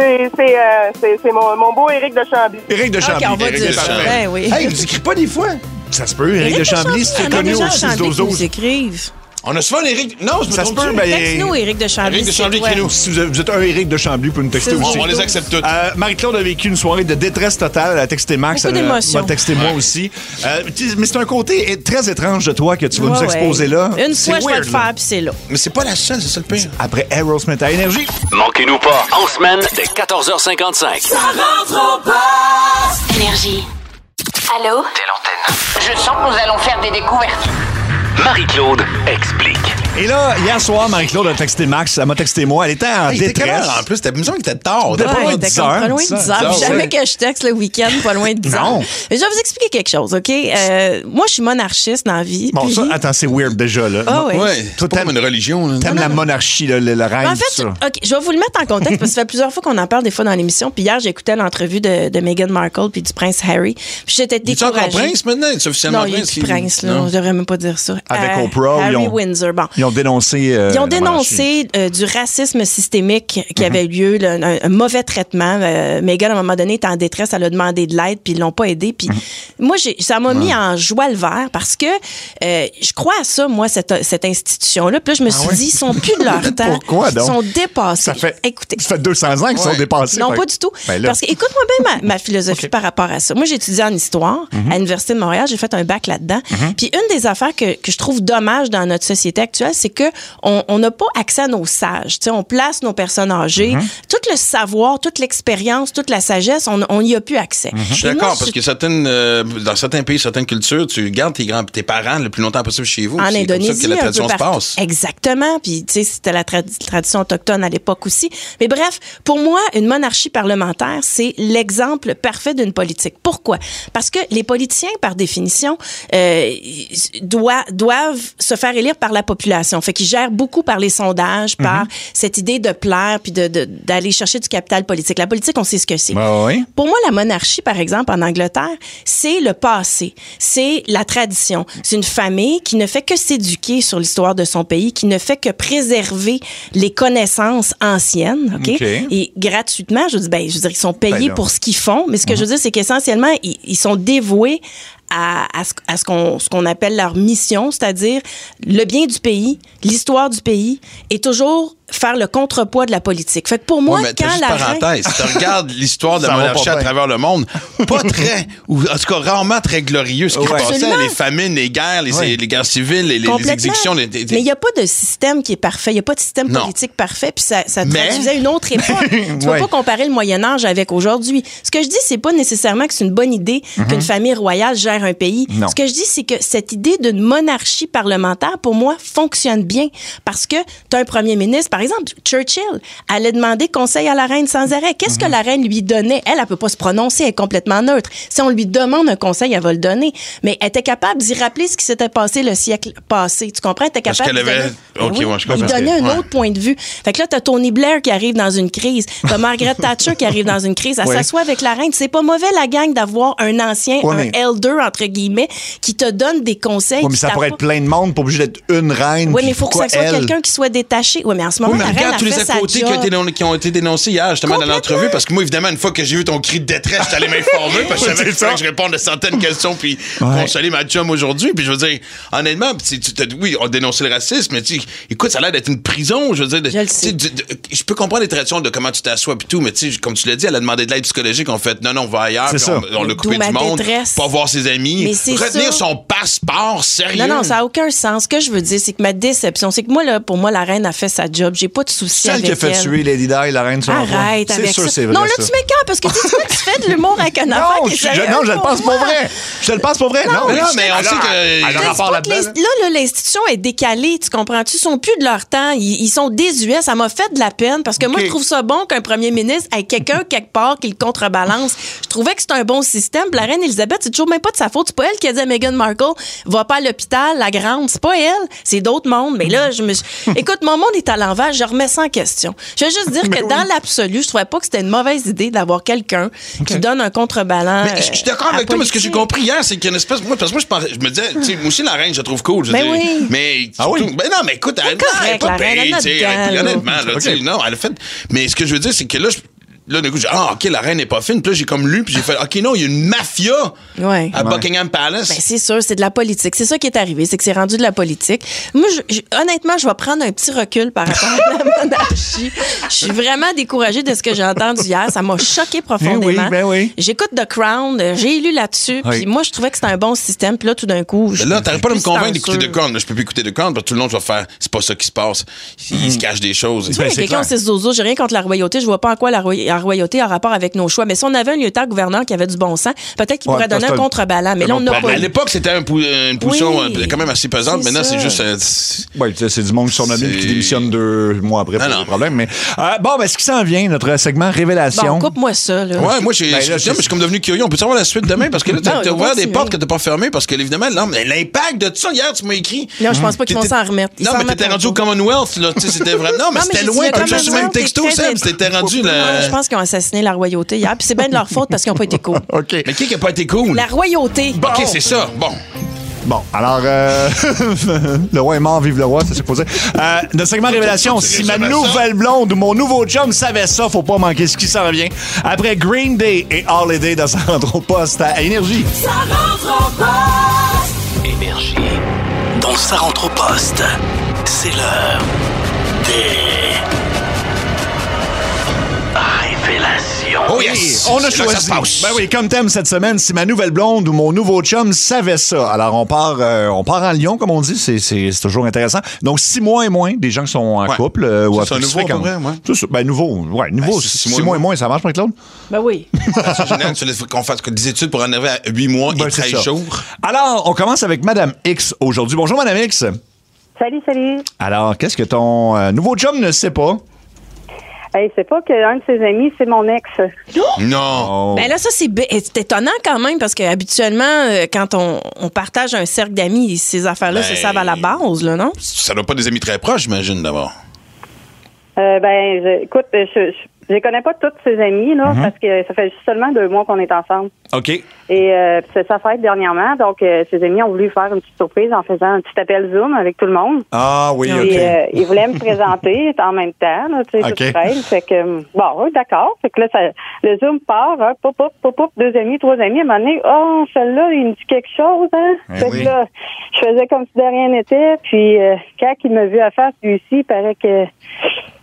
c'est mon beau Éric de Chambly. Éric de Chambly. OK, on va dire ça. Oui. Hey, il nous écrit pas des fois? Ça se peut, Éric de Chambly, si tu es connu au 6-12-12. nous écrivent. On a souvent Éric. Non, je me trompe. Texte-nous, Éric de Chambly. Éric de Chambly, écris-nous. Si vous êtes un Éric de Chambly, vous pouvez nous texter aussi. On les accepte toutes. Marie-Claude a vécu une soirée de détresse totale. Elle a texté Max. Elle m'a texté moi aussi. Mais c'est un côté très étrange de toi que tu vas nous exposer là. Une fois, je vais le faire, puis c'est là. Mais c'est pas la seule, c'est ça le pire. Après Aerosmith à Énergie. Manquez-nous pas, en semaine, dès 14h55. Ça rentre au poste. Énergie. Allô? Telle antenne. Je sens que nous allons faire des découvertes. Marie-Claude explique. Et là, hier soir, Marie-Claude a texté Max. Elle m'a texté moi. Elle était en détresse. En plus, t'as l'impression qu'il était tard. Pas loin de 10 heures. Pas loin de 10 heures. Jamais que je texte le week-end, pas loin de 10 heures. Non. Je vais vous expliquer quelque chose, OK? Moi, je suis monarchiste dans la vie. Bon, ça, attends, c'est weird déjà, là. Ah oui. Ouais, c'est pas comme une religion. T'aimes la monarchie, le règne, en fait, OK, je vais vous le mettre en contexte parce que ça fait plusieurs fois qu'on en parle des fois dans l'émission. Puis hier, j'écoutais l'entrevue de Meghan Markle puis du prince Harry. Puis j'étais découragée. Tu es encore prince maintenant? C'est officiellement prince? Non, il est prince, là. Je devrais même pas dire ça. Avec Oprah, Harry Windsor. Bon. Ils ont dénoncé... Ils ont dénoncé du racisme systémique qui avait lieu, un mauvais traitement. Meghan, à un moment donné, était en détresse, elle a demandé de l'aide, puis ils l'ont pas aidé. Puis moi, ça m'a mis en joie le vert parce que je crois à ça, moi, cette institution-là. Puis là, je me suis dit, ils sont plus de leur temps. Pourquoi donc? Ils sont dépassés. Écoutez, ça fait 200 ans qu'ils sont dépassés. Non, pas du tout. Parce que, écoute-moi bien ma philosophie par rapport à ça. Moi, j'ai étudié en histoire à l'Université de Montréal. J'ai fait un bac là-dedans. Puis une des affaires que je trouve dommage dans notre société actuelle, c'est que on n'a pas accès à nos sages. T'sais, on place nos personnes âgées. Tout le savoir, toute l'expérience, toute la sagesse, on n'y a plus accès. Je suis d'accord, parce que dans certains pays, certaines cultures, tu gardes tes parents le plus longtemps possible chez vous. En Indonésie, comme ça que la tradition se passe. Exactement. Puis, tu sais, c'était la tradition autochtone à l'époque aussi. Mais bref, pour moi, une monarchie parlementaire, c'est l'exemple parfait d'une politique. Pourquoi? Parce que les politiciens, par définition, doivent se faire élire par la population. Fait qu'ils gèrent beaucoup par les sondages, par cette idée de plaire puis d'aller chercher du capital politique. La politique, on sait ce que c'est. Oui. Pour moi, la monarchie, par exemple, en Angleterre, c'est le passé. C'est la tradition. C'est une famille qui ne fait que s'éduquer sur l'histoire de son pays, qui ne fait que préserver les connaissances anciennes, OK? Et gratuitement, je veux dire, ils sont payés pour ce qu'ils font, mais ce que je veux dire, c'est qu'essentiellement, ils sont dévoués à ce qu'on appelle leur mission, c'est-à-dire le bien du pays, l'histoire du pays, est toujours faire le contrepoids de la politique. Fait que pour moi, mais quand juste la parenthèse, si tu regardes l'histoire de la monarchie à travers le monde, pas très, ou en tout cas rarement très glorieux ce qui se passait, les famines, les guerres, les guerres civiles, les exécutions. Mais il n'y a pas de système qui est parfait. Il n'y a pas de système politique parfait. Puis ça traduisait une autre époque. Tu ne peux pas comparer le Moyen-Âge avec aujourd'hui. Ce que je dis, c'est pas nécessairement que c'est une bonne idée qu'une famille royale gère un pays. Non. Ce que je dis, c'est que cette idée d'une monarchie parlementaire, pour moi, fonctionne bien. Parce que tu as un premier ministre, par exemple, Churchill, allait demander conseil à la reine sans arrêt. Qu'est-ce que la reine lui donnait? Elle peut pas se prononcer, elle est complètement neutre. Si on lui demande un conseil, elle va le donner. Mais elle était capable d'y rappeler ce qui s'était passé le siècle passé. Tu comprends? Elle était capable de donner un autre point de vue. Fait que là, t'as Tony Blair qui arrive dans une crise. T'as Margaret Thatcher qui arrive dans une crise. Elle s'assoit avec la reine. C'est pas mauvais, la gang, d'avoir un ancien, un elder, entre guillemets, qui te donne des conseils. Mais ça pourrait être plein de monde, pas obligé d'être une reine. Oui, mais il faut que ça soit quelqu'un qui soit détaché. Oui, mais en ce moment, la reine regarde tous les à côté qui ont été dénoncés hier, justement, dans l'entrevue, parce que moi, évidemment, une fois que j'ai eu ton cri de détresse, j'étais allé m'informer, parce que je savais que je réponde à certaines questions, puis consoler ma chum aujourd'hui, puis je veux dire, honnêtement, oui, on dénonçait le racisme, mais écoute, ça a l'air d'être une prison, je veux dire, je peux comprendre les traditions de comment tu t'assois, puis tout, mais tu sais, comme tu l'as dit, elle a demandé de l'aide psychologique, on fait, non, on va ailleurs, on l'a coupé du monde, pas voir ses amis, retenir son passeport, sérieux. Non, ça n'a aucun sens. Ce que je veux dire, c'est que ma déception, c'est que moi, là, pour moi, la reine a fait sa job, j'ai pas de souci avec elle. Celle qui a fait tuer Lady Di, la reine sur Arrête avec sûr, ça. c'est vrai, non, là, tu m'écartes parce que tu fais de l'humour avec un affaire qui est sérieux. Non, je le pense pas vrai. Je te le pense pas vrai. Non, mais on sait que... Là, l'institution est décalée, tu comprends-tu? Ils sont plus de leur temps. Ils sont désuets. Ça m'a fait de la peine parce que moi, je trouve ça bon qu'un premier ministre ait quelqu'un quelque part qui le contrebalance. Je trouvais que c'est un bon système. Puis la reine Elisabeth, c'est toujours même pas de sa faute. C'est pas elle qui a dit à Meghan Markle, va pas à l'hôpital, la grande. C'est pas elle. C'est d'autres mondes. Mais là, écoute, mon monde est à l'envers. Je remets ça en question. Je veux juste dire que dans l'absolu, je trouvais pas que c'était une mauvaise idée d'avoir quelqu'un qui donne un contrebalance. Mais je suis d'accord avec toi, mais ce que j'ai compris hier, c'est qu'il y a une espèce. Parce que moi, je me disais, tu sais, moi aussi, la reine, je la trouve cool. Mais oui. Mais non, mais écoute, elle est pas payée, tu sais. Honnêtement, non, elle a fait. Mais ce que je veux dire, c'est que là, du coup, OK, la reine n'est pas fine. Puis là, j'ai comme lu, puis j'ai fait, OK, non, il y a une mafia à Buckingham Palace. Ben, c'est sûr, c'est de la politique. C'est ça qui est arrivé, c'est que c'est rendu de la politique. Moi, honnêtement, je vais prendre un petit recul par rapport à la monarchie. Je suis vraiment découragée de ce que j'ai entendu hier. Ça m'a choqué profondément. Oui. J'écoute The Crown, j'ai lu là-dessus, puis moi, je trouvais que c'était un bon système. Puis là, tout d'un coup, là, t'arrêtes pas de me convaincre d'écouter The Crown. Je peux plus écouter The Crown, parce que tout le monde va faire, c'est pas ça qui se passe. Il se cache des choses. Tu sais, quelqu'un, c'est zozo. J'ai rien contre la royauté. Je vois pas en quoi la royauté a rapport avec nos choix. Mais si on avait un lieutenant-gouverneur qui avait du bon sens, peut-être qu'il pourrait donner un contre-ballant. Mais là, on n'a pas. À l'époque, c'était une position quand même assez pesante. Maintenant, c'est juste. Oui, c'est du monde qui sont nommés qui démissionne 2 mois après pour des problèmes. Mais bon, ce qui s'en vient, notre segment Révélation. Bon, coupe-moi ça. Là. Ouais, moi, je suis comme devenu curieux. On peut savoir la suite demain parce que là, t'as ouvert des portes que t'as pas fermées parce que, évidemment, non, mais l'impact de tout ça, hier, tu m'as écrit. Non, je pense pas qu'ils vont s'en remettre. Non, mais t'étais rendu au Commonwealth, là. Tu sais, c'était vraiment. Non, mais c'était loin. Tu as même texto, Seb. C'était rendu là. Je pense qu'ils ont assassiné la royauté hier. Puis c'est bien de leur faute parce qu'ils n'ont pas été cool. OK. Mais qui n'a pas été cool? La royauté. Bon. OK, c'est ça. Bon, alors, le roi est mort, vive le roi, c'est ce qu'il faut dire. Notre segment Révélation, si ma nouvelle blonde ou mon nouveau chum savait ça, faut pas manquer ce qui s'en revient. Après Green Day et Holiday de Ça rentre au poste à Énergie. Ça rentre au poste. Énergie. Dans Ça rentre au poste, c'est l'heure des révélations. Oh yes! On a choisi. Ben oui, comme thème cette semaine, si ma nouvelle blonde ou mon nouveau chum savait ça. Alors, on part en Lyon, comme on dit. C'est toujours intéressant. Donc, 6 mois et moins, des gens qui sont en couple. C'est un nouveau, quand même. Ben, nouveau. Ouais, nouveau. 6 mois et moins, ça marche, Marie-Claude? Ben oui. C'est génial. Tu laisses qu'on fasse des études pour en arriver à 8 mois et 13 jours. Alors, on commence avec Madame X aujourd'hui. Bonjour, Madame X. Salut. Alors, qu'est-ce que ton nouveau chum ne sait pas? C'est pas qu'un de ses amis, c'est mon ex. Non. Ben là, ça, c'est étonnant quand même, parce que habituellement, quand on partage un cercle d'amis, ces affaires-là se savent à la base, là, non? Ça doit pas des amis très proches, j'imagine, d'abord. Écoute, je les connais pas toutes ses amies, là, parce que ça fait seulement 2 mois qu'on est ensemble. OK. Et c'est sa fête dernièrement, donc ses amis ont voulu faire une petite surprise en faisant un petit appel Zoom avec tout le monde. Ah oui, OK. Et ils voulaient me présenter en même temps, là, tu sais, tout près. Fait que, oui, d'accord. Fait que là, le Zoom part, pop, 2 amis, 3 amis. À un moment donné, celle-là, il me dit quelque chose, hein? Fait que là, je faisais comme si de rien n'était. Puis, quand il m'a vu à face, lui aussi, il paraît que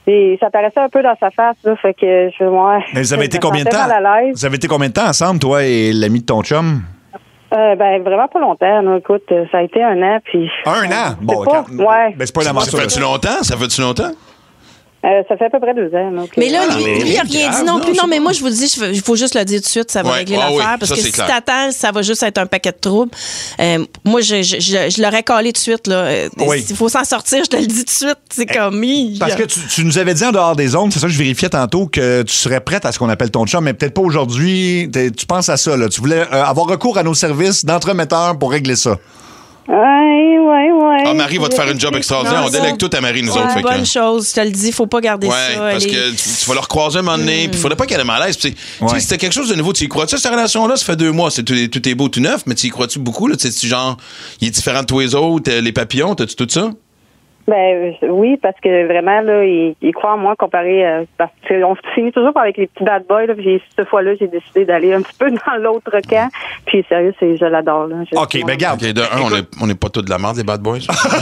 Et ça paraissait un peu dans sa face, là, fait que Mais vous avez été combien de temps? mal à l'aise. Vous avez été combien de temps ensemble, toi et l'ami de ton chum? Vraiment pas longtemps. Là. Écoute, ça a été 1 an, puis... 1 an? Bon, ouais. Ben, c'est pas une aventure. Ça fait-tu longtemps? Ça fait à peu près 2 ans. Donc, mais là, lui, il n'a rien dit non plus. Non, mais moi, je vous dis, il faut juste le dire tout de suite, ça va régler l'affaire. Parce que si t'attends, ça va juste être un paquet de troubles. Moi, je l'aurais collé tout de suite. Il faut s'en sortir, je te le dis tout de suite. C'est comme... Parce que tu nous avais dit en dehors des ondes, c'est ça que je vérifiais tantôt, que tu serais prête à ce qu'on appelle ton chum, mais peut-être pas aujourd'hui. Tu penses à ça, là. Tu voulais avoir recours à nos services d'entremetteur pour régler ça. Ouais. Ah, Marie va te faire une job extraordinaire. On délègue tout à Marie, nous autres. C'est une bonne chose, je te le dis, faut pas garder ça. Parce que tu vas leur croiser un moment donné, puis il faudrait pas qu'elle ait malaise. Si c'était quelque chose de nouveau, tu y crois-tu, cette relation-là, ça fait 2 mois, tout est beau, tout neuf, mais tu y crois-tu beaucoup, là? Tu sais, genre, il est différent de tous les autres, les papillons, t'as-tu tout ça? Oui, parce que vraiment, là, il croit en moi comparé parce qu'on finit toujours avec les petits bad boys, là, puis cette fois-là, j'ai décidé d'aller un petit peu dans l'autre camp, puis sérieux, je l'adore, là. OK, ben garde. OK, de un, on n'est pas tous de la merde, les bad boys.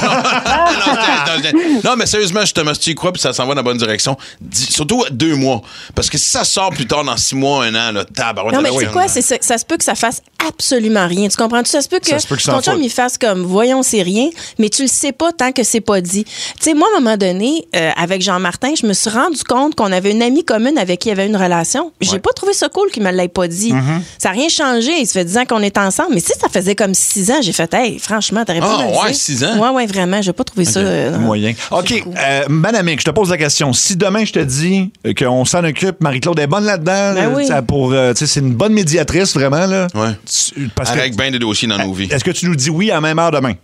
Non, mais sérieusement, justement, si tu y crois, puis ça s'en va dans la bonne direction, surtout 2 mois, parce que si ça sort plus tard, dans 6 mois, 1 an, là, tabarouette. Non, mais c'est quoi? Ça se peut que ça fasse absolument rien. Tu comprends-tu? Ça se peut que ton chum, il fasse comme, voyons, c'est rien, mais tu le sais pas tant que c'est pas dit. Tu sais, moi, à un moment donné, avec Jean-Martin, je me suis rendu compte qu'on avait une amie commune avec qui il y avait une relation. J'ai pas trouvé ça cool qu'il me l'ait pas dit. Ça n'a rien changé. Il se fait 10 ans qu'on est ensemble. Mais si ça faisait comme 6 ans, j'ai fait, hey, franchement, t'aurais pu me le dire. 6 ans? Ouais, vraiment. J'ai pas trouvé ça... moyen. OK, Madame Mick, je te pose la question. Si demain, je te dis qu'on s'en occupe, Marie-Claude est bonne là-dedans, c'est une bonne médiatrice, vraiment, là. Ouais. Elle règle bien des dossiers dans nos vies. Est-ce que tu nous dis oui à la même heure demain?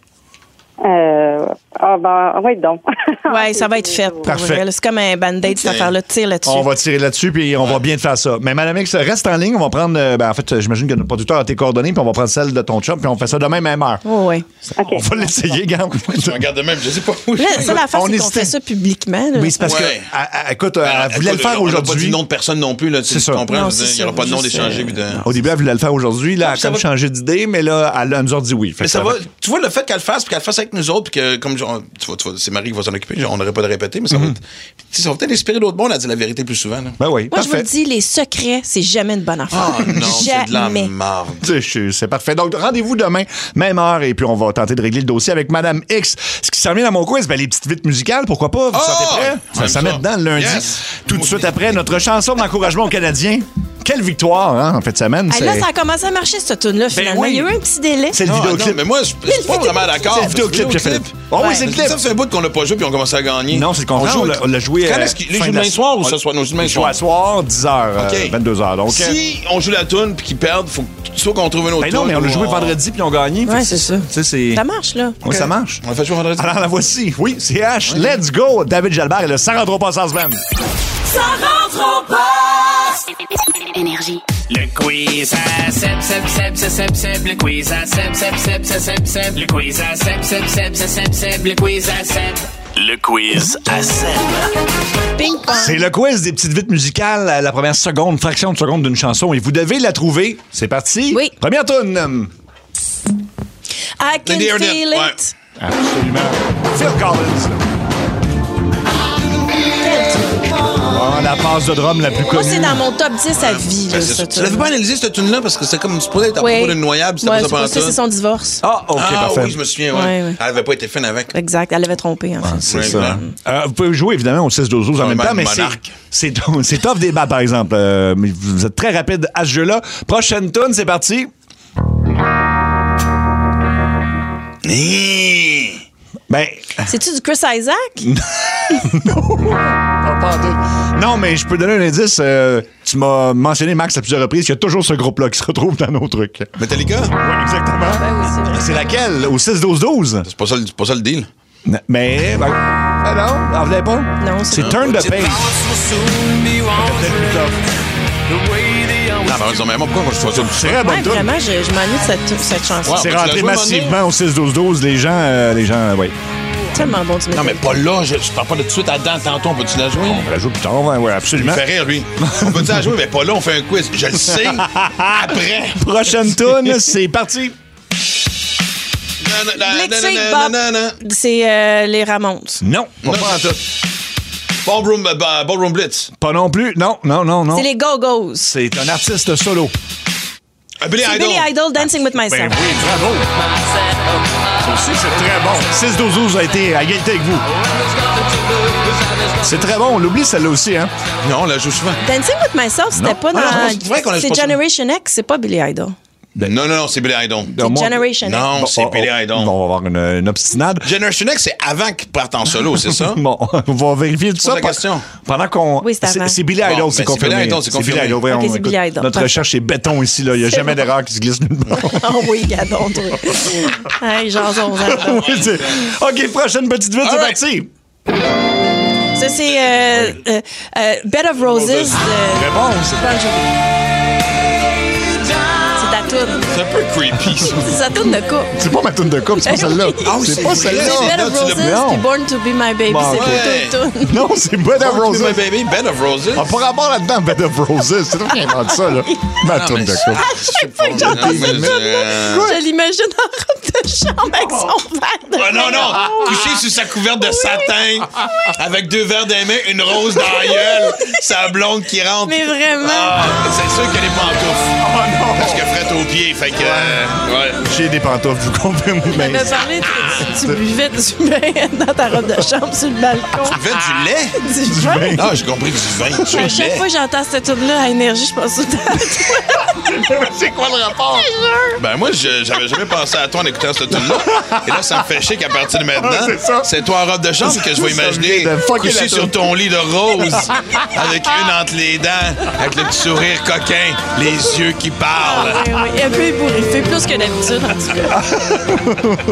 Oui, donc. Oui, ça va être fait. Parfait. C'est comme un band-aid, cette affaire-là. Tire là-dessus. On va tirer là-dessus, puis on va bien te faire ça. Mais Madame X, reste en ligne. On va prendre, en fait, j'imagine que notre producteur a tes coordonnées, puis on va prendre celle de ton chum, puis on fait ça demain, même heure. Oui. On va l'essayer, garde. Je regarde de même, je sais pas où. Ça, l'affaire, c'est qu'on fait ça publiquement. Oui, c'est parce que, écoute, elle voulait le faire aujourd'hui. On n'a pas dit nom de personne non plus, là. Tu comprends? Il n'y aura pas de nom d'échanger. Au début, elle voulait le faire aujourd'hui. Là, elle a comme changé d'idée, mais là, elle nous a dit oui. Mais ça va. Tu vois, le fait qu'elle le fasse, puis qu'elle le fasse avec nous autres, puis que, comme tu vois, c'est Marie qui va s'en occuper, on n'aurait pas de répéter, mais ça va peut-être inspirer d'autres mondes à dire la vérité plus souvent. Là. Ben oui, moi, je vous le dis, les secrets, c'est jamais une bonne affaire. Ah non, c'est de la marde. C'est parfait. Donc, rendez-vous demain, même heure, et puis on va tenter de régler le dossier avec Madame X. Ce qui s'en vient dans mon quiz, les petites vites musicales, pourquoi pas? Vous sentez prêts? Ça met dedans le lundi. Tout de suite après, notre chanson d'encouragement aux Canadiens. Quelle victoire, hein, en fait, semaine. Là, ça a commencé à marcher, cette tune-là, finalement. Il y a eu un petit délai. C'est le vidéoclip. Non, mais moi, je suis pas vraiment d'accord. C'est le vidéoclip que Philippe. Oh oui, c'est le clip. Ça fait un bout qu'on l'a pas joué puis on commence à gagner. Non, c'est le contraire. On l'a joué. Quand est-ce qu'il joue demain soir ou ce soir? Non, demain soir. Ce soir, 10h, 22h. Donc, si on joue la tune puis qu'ils perdent, faut soit qu'on trouve un autre. Non, mais on l'a joué vendredi puis on a gagné. Ouais, c'est ça. Ça marche, là. Oui, ça marche. On l'a fait jouer vendredi. Alors, la voici. Oui, c'est H. Let's go. David Jalbert et le Ça rentre au passe en semaine. Ça rentre au passe. Énergie. Le quiz à Seb, le quiz à Seb, le quiz à Seb, le quiz à Seb. Le quiz à Seb. Ping-pong. C'est le quiz des petites vites musicales, la première fraction de seconde d'une chanson, et vous devez la trouver. C'est parti. Oui. Première tune. I can feel it. Absolument. Phil Collins. La passe de drum la plus connue. Moi, c'est dans mon top 10 à vie. Tu l'avais pas analysé, cette tune-là, parce que c'était comme supposé être à propos d'une noyable. C'est son divorce. Ah, OK, parfait. Oui, je me souviens, Elle avait pas été fine avec. Exact, elle l'avait trompé, en fait. C'est ça. Vous pouvez jouer, évidemment, au 6-12-12 en même temps, mais c'est tough débat, par exemple. Vous êtes très rapide à ce jeu-là. Prochaine tune, c'est parti. Ben. C'est-tu du Chris Isaac? Non, mais je peux donner un indice. Tu m'as mentionné, Max, à plusieurs reprises qu'il y a toujours ce groupe-là qui se retrouve dans nos trucs. Metallica? Oui, exactement. Ben oui, c'est vrai. C'est laquelle? Au 6-12-12? C'est pas ça le deal. Mais. non, vous l'avez pas? Non, c'est Turn the Page. Mais moi, pourquoi je fais ça? C'est très bonne tune. Vraiment, je m'ennuie de cette chanson. C'est rentré massivement au 6-12-12. Les gens, oui. Tellement bon, tu Non, mais pas là. Je parle pas de tout de suite à dedans. Tantôt, on peut-tu la jouer? On va la jouer plus tard, oui, absolument. Il me fait rire, lui. On peut-tu la jouer? Mais pas là, on fait un quiz. Je le sais. Après. Prochaine tune, c'est parti. C'est les Ramones. Non, pas en tout. Ballroom Blitz. Pas non plus. Non. C'est les Go-Go's. C'est un artiste solo. Billy C'est Idol. Billy Idol, Dancing with Myself. Ben oui, bravo. Ça aussi, c'est très bon. 6-12-12 a été à égalité avec vous. C'est très bon. On l'oublie, celle-là aussi, hein? Non, on la joue souvent. Dancing with Myself, c'était pas dans... c'est vrai qu'on a c'est pas ça. Generation X, c'est pas Billy Idol. Non, c'est Billy Idol. C'est Generation X. Non, c'est Billy Idol. On va avoir une obstinade. Generation X, c'est avant qu'ils partent en solo, c'est ça? Bon, on va vérifier tout ça. la question. Pendant qu'on... Oui, c'est avant. C'est Billy Idol, Bon, c'est ben, c'est confirmé. Billy Idol, c'est confirmé. Billy Idol, voyons, Ok, c'est écoute, Billy Idol. Notre recherche est béton ici, là. Il n'y a jamais d'erreur qui se glisse nulle part. Oh oui, gadon, toi. Hey, jason, Oui, OK, prochaine petite vite, c'est parti. Ça, c'est Bed of Roses de Très bon, c'est Bon Jovi. C'est ta toune. C'est un peu creepy, ça. C'est sa toune de couple. C'est pas ma toune de couple, c'est pas celle-là. C'est pas celle-là. C'est Bed of Roses, puis Born to be my baby. Bon, C'est ouais. plutôt une toune. Non, c'est Bed of Roses. My baby, Bed of Roses. On pas rapport là-dedans, Bed of Roses. C'est toi qui invente ça, là. Ma toune de couple. Chaque fois que j'entends cette toune-là, je l'imagine en robe de chambre avec son verre de Non. Couché sur sa couverte de satin, avec 2 verres dans les mains, une rose dans la gueule, sa blonde qui rentre. Mais vraiment. Ah, c'est sûr qu'elle est pantoufle. Oh non. Parce que frette aux pieds, fait que... ouais. J'ai des pantoufles, je vous confirme. On a parlé, tu buvais du vin dans ta robe de chambre sur le balcon. Tu buvais du lait? Du vin? Ah, j'ai compris du vin. Du À chaque lait. fois que j'entends cette toune-là à énergie, je pense tout le temps à toi. C'est quoi le rapport? Ben moi, j'avais jamais pensé à toi en écoutant cette tune-là. Et là, ça me fait chier qu'à partir de maintenant, c'est ça. c'est toi en robe de chambre que je vais Ça imaginer vient de fucker la couché toune. sur ton lit de rose, avec une entre les dents, avec le petit sourire coquin, les yeux qui parlent. Oui, un peu ébouriffé, plus que d'habitude, en tout cas.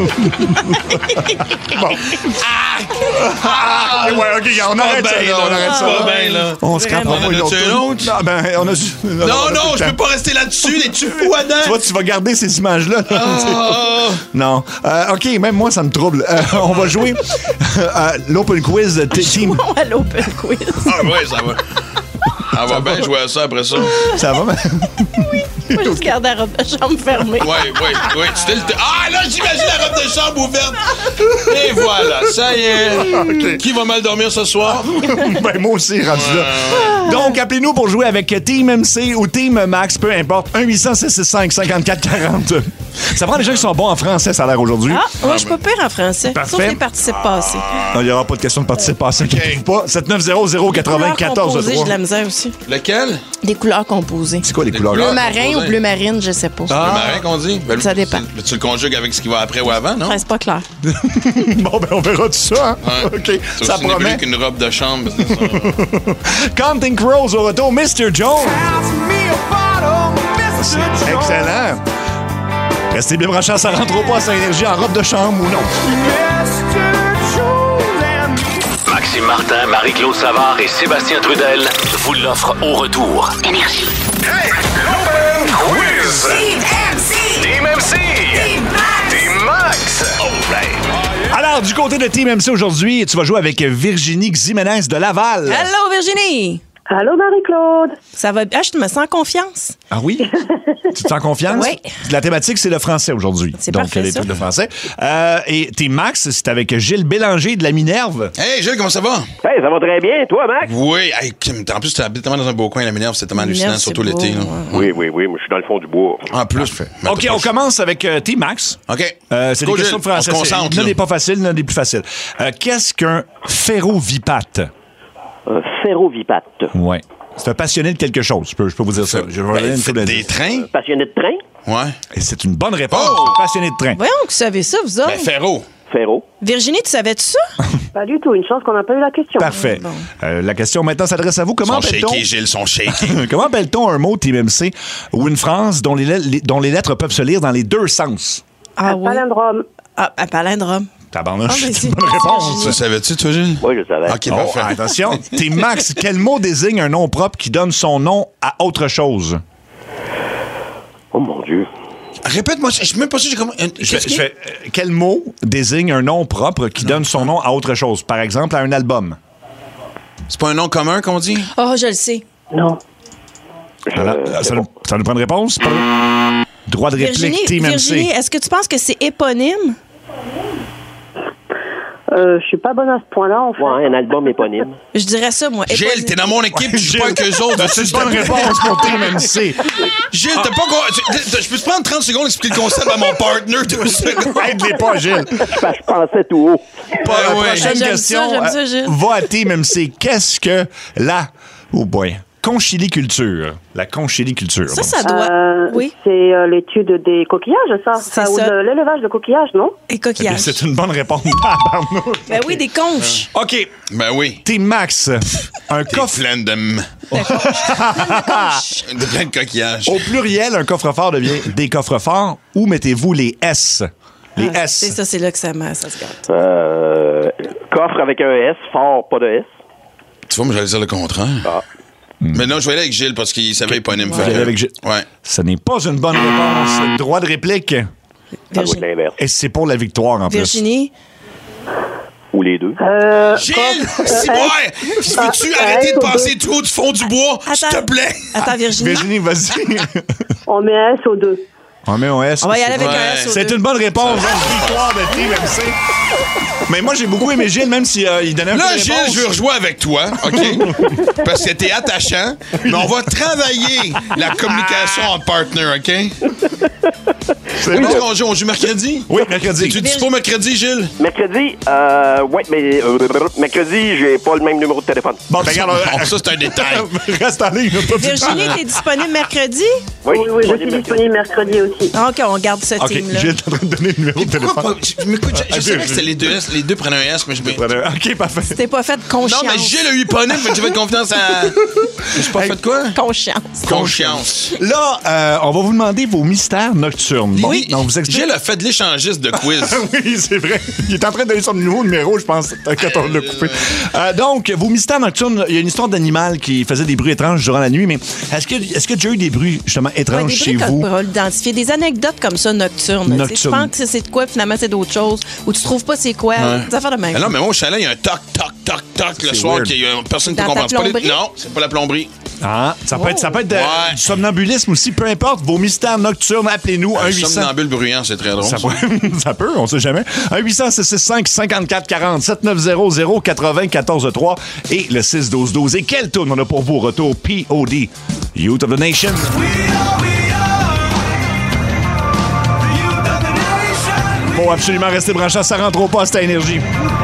Ouais, OK, on arrête ça, là. On arrête ça. Pas bien, là. On se Vraiment. capera pas une autre On en a-tu toune. une autre? Non, ben, on a... Non, je peux pas rester là-dessus. Es-tu fou, Adam? Tu vois, tu vas garder ces images-là. Non. OK, même moi, ça me trouble. On va jouer l'Open Quiz Team. Jouons à l'Open Quiz. Ah ouais, ça va. On va bien jouer à ça après ça. Ça va? Faut juste garder la robe de chambre fermée. Oui. Ah, là, j'imagine la robe de chambre ouverte. Et voilà, ça y est. OK. Qui va mal dormir ce soir? Ben, moi aussi, rendu là. Donc, appelez-nous pour jouer avec Team MC ou Team Max, peu importe. 1-800-665-5440. Ça prend des gens qui sont bons en français, ça a l'air aujourd'hui. Ah, moi, je suis pas pire en français. Parfait. Sauf les participes passés. Non, il n'y aura pas de question de participation, inquiétez-vous pas. 7900-94 Couleurs composées, j'ai de 3. la misère aussi. Lequel? Des couleurs composées. C'est quoi les couleurs? Bleu marin ou bleu marine, je sais pas. Le marin qu'on dit? Ben, Ça dépend. Tu le conjugues avec ce qui va après ou avant, non? Ouais, c'est pas clair. Bon, ben, on verra tout ça. Hein? Ouais. OK, C'est ça aussi nébuleux promet. qu'une robe de chambre. C'est ça. Counting Crows au retour, Mr. Jones. C'est excellent. Restez bien branchés, ça rentre au pas à Saint-Énergie en robe de chambre ou non. Maxime Martin, Marie-Claude Savard et Sébastien Trudel vous l'offrent au retour. Énergie. Hey, l'Open Quiz! Team MC! Team Max! Alors, du côté de Team MC aujourd'hui, tu vas jouer avec Virginie Ximénez de Laval. Allô, Virginie! Allô, Marie-Claude? Ça va bien? Je me sens confiance. Ah oui? Tu te sens confiance? Oui. La thématique, c'est le français aujourd'hui. C'est Donc, parfait, les ça. trucs de français. Et Team Max, c'est avec Gilles Bélanger de la Minerve. Hey, Gilles, comment ça va? Hey, ça va très bien. Toi, Max? Oui. Hey, en plus, tu habites tellement dans un beau coin, la Minerve, c'est tellement hallucinant, Minerve, surtout c'est l'été. beau, là. ouais. Oui, moi, je suis dans le fond du bois. En plus. Ben, OK, on commence avec Team Max. OK. C'est des Go, questions de Gilles, français. on se concentre, L'un là. des pas faciles, l'un des plus faciles. Qu'est-ce qu'un ferrovipate? Un ferrovipate. Oui. C'est un passionné de quelque chose. Je peux vous dire ça. Je vais vous donner une Faites couple des d'indices. trains? Passionné de train? Ouais. Et c'est une bonne réponse. Oh! Un passionné de train. Voyons que vous savez ça, vous autres. Ben, Ferro. Ferro. Virginie, tu savais-tu ça? Pas du tout. Une chance qu'on n'a pas eu la question. Parfait. Bon. La question maintenant s'adresse à vous. Comment Sont appelle-t-on shaky, Gilles, sont shaky. Comment appelle-t-on un mot Team MC ou une phrase dont les lettres peuvent se lire dans les deux sens? Ah oui. Palindrome. Ah, un palindrome. Tabarnouche, Ah, mais c'est c'est une bonne facile, réponse. Tu savais-tu, toi, Gilles? Oui, je savais. OK, Oh, parfait. attention. Team Max, quel mot désigne un nom propre qui donne son nom à autre chose? Oh, mon Dieu. Répète-moi, je suis même pas sûr, j'ai comment. Quel mot désigne un nom propre qui donne son nom à autre chose? Par exemple, à un album. C'est pas un nom commun qu'on dit? Oh, je le sais. Non. Ça nous prend une réponse? Droit de réplique, Virginie, Team Virginie, MC. est-ce que tu penses que c'est éponyme? Je suis pas bonne à ce point-là, en fait. Ouais, un album éponyme. Je dirais ça, moi. Gilles, t'es dans mon équipe, je joue pas avec eux autres. C'est une bonne réponse pour Team MC. Gilles, t'as pas... Je peux te prendre 30 secondes et expliquer le concept à mon partner 2 secondes. Aide-les pas, Gilles. Je pensais tout haut. Prochaine J'aime question. ça, j'aime ça, Gilles. Va à Team MC. Qu'est-ce que la... Oh boy. Conchiliculture. La conchiliculture. Ça doit... Oui. C'est l'étude des coquillages, ça. C'est Ou ça. de l'élevage de coquillages, non? Et coquillages. C'est une bonne réponse. Ben oui, des conches. OK. Ben oui. Team Max. Un T'es coffre... plein de... de plein de coquillages. Au pluriel, un coffre-fort devient des coffres-forts. Où mettez-vous les S? Les S. C'est ça, c'est là que ça se gâte. Coffre avec un S, fort, pas de S. Tu vois, moi, j'allais dire le contraire. Ah. Mais non, je vais aller avec Gilles parce qu'il savait éponyme. Vous allez avec Gilles. Ouais. Ce n'est pas une bonne réponse. Droit de réplique. Ça doit être l'inverse. Et c'est pour la victoire, en Virginie? Ou les deux. Gilles! Peux-tu arrêter de passer tout du fond du bois? S'il te plaît! Attends, plus. Virginie. Virginie, vas-y. On met un S aux deux. On met un S. On va y aller avec un S aux C'est deux. une bonne réponse. Victoire de Team MC. Mais moi, j'ai beaucoup aimé Gilles, même s'il donnait un peu Là, de Gilles, réponse. je veux rejouer avec toi, OK? Parce que t'es attachant, mais on va travailler la communication entre partners, OK? C'est bon. On joue mercredi? Oui, mercredi. Tu dis pas mercredi, Gilles? Mercredi, ouais, mais mercredi, j'ai pas le même numéro de téléphone. Bon, ben, regarde, Ça, c'est un détail. reste en ligne. Virginie, t'es disponible mercredi? Oui, je suis disponible mercredi aussi. OK, on garde ce OK, team-là. Gilles, t'es en train de donner le numéro de Pourquoi téléphone. pas? Mais écoute, je savais que c'était les deux S. Les deux prenaient un S, mais je... OK, parfait. T'es pas fait conscience. Non, mais Gilles a eu éponyme, fait que j'ai fait confiance à... J'ai pas fait quoi? Conscience. Confiance. Là, on va vous demander vos mystères nocturnes. Bon, Oui, on vous explique. Gilles a fait de l'échangiste de quiz. Oui, c'est vrai. Il est en train de donner son nouveau numéro, je pense, quand on l'a coupé. Donc, vos mystères nocturnes, il y a une histoire d'animal qui faisait des bruits étranges durant la nuit, mais est-ce que tu as eu des bruits, justement, étranges chez vous? Pour l'identifier. Des anecdotes comme ça nocturnes. Nocturnes. Tu penses que c'est de quoi, finalement, c'est d'autres choses. Ou tu trouves pas c'est quoi. Des affaires de même. Mais non, mais moi, au chalet, il y a un toc, toc, toc, toc le soir weird. qu'il y a personne qui Dans comprend. ta C'est pas plomberie? Non, c'est pas la plomberie. Ah, ça peut être Ouais. du somnambulisme aussi, peu importe. Vos mystères nocturnes, appelez-nous Un 1-800. somnambule bruyant, c'est très drôle. Ça peut, on sait jamais. 1-800-665-5440, 7900-80-14-3 et le 6-12-12. Et quelle tourne on a pour vous? Retour P.O.D. Youth of the Nation. Faut absolument rester branché, ça rentre au poste à énergie.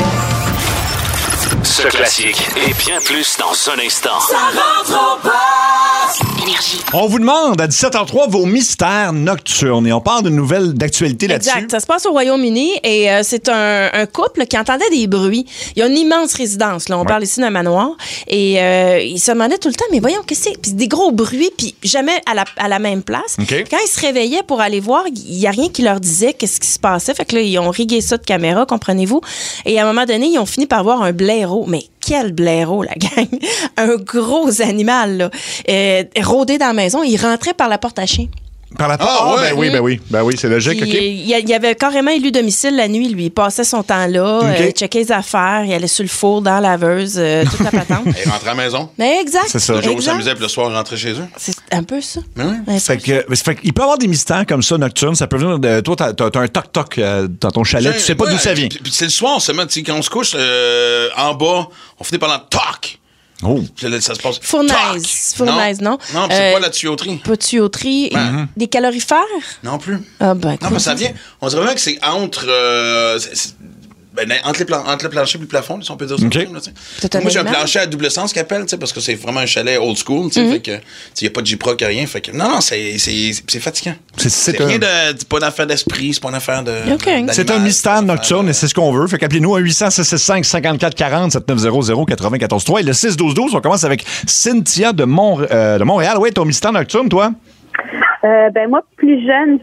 Ce classique et bien plus dans un instant. Ça rentre au poste. Énergie. On vous demande à 17h03 vos mystères nocturnes et on parle d'une nouvelle d'actualité là-dessus. Exact. Ça se passe au Royaume-Uni et c'est un couple qui entendait des bruits. Il y a une immense résidence. Là. On parle ici d'un manoir. Et il se demandait tout le temps, mais voyons, qu'est-ce que c'est? Puis des gros bruits, puis jamais à la même place. OK. Quand ils se réveillaient pour aller voir, il n'y a rien qui leur disait qu'est-ce qui se passait. Fait que là, ils ont rigué ça de caméra, comprenez-vous. Et à un moment donné, ils ont fini par voir un blaireau. Mais quel blaireau, la gang! Un gros animal, là. Rôdé dans la maison. Il rentrait par la porte à chien. Par la porte? Ben oui, c'est logique. Puis, OK. il avait carrément élu domicile la nuit, lui. Il passait son temps là, OK. checkait les affaires, il allait sur le four, dans la laveuse, toute la patente. Il rentrait à la maison. Mais exact. C'est ça. Le jour où exact. s'amusait, puis le soir, il rentrait chez eux. C'est un peu ça. Mais oui. Ouais, Fait qu'il peut y avoir des mystères comme ça nocturnes. Ça peut venir de. Toi, t'as un toc-toc dans ton chalet. Tu sais pas d'où ça vient. Puis c'est le soir seulement, tu sais, quand on se couche en bas, on finit par l'entendre toc. Oh. Puis là, ça se passe. Fournaise. Toc. Fournaise, non? Non, puis c'est pas la tuyauterie. Pas de tuyauterie. Des calorifères? Non plus. Ah, ben, Non, parce que ça vient. On dirait vraiment que c'est entre. Entre le plancher et le plafond, si on peut dire ça. OK. Là, C'est un moi, j'ai un animal? plancher à double sens qu'ils appellent, parce que c'est vraiment un chalet old school. Fait que il n'y a pas de J-Proc, rien. Fait que, non, c'est fatigant. C'est rien de. Pas d'affaire d'esprit, c'est pas une affaire de. OK. d'animal, C'est un mystère nocturne et c'est ce qu'on veut. Fait qu'appelez-nous à 800-665-5440, 7900-94-3. Et le 6-12-12, on commence avec Cynthia de Montréal. Oui, ton mystère nocturne, toi? Moi, plus jeune,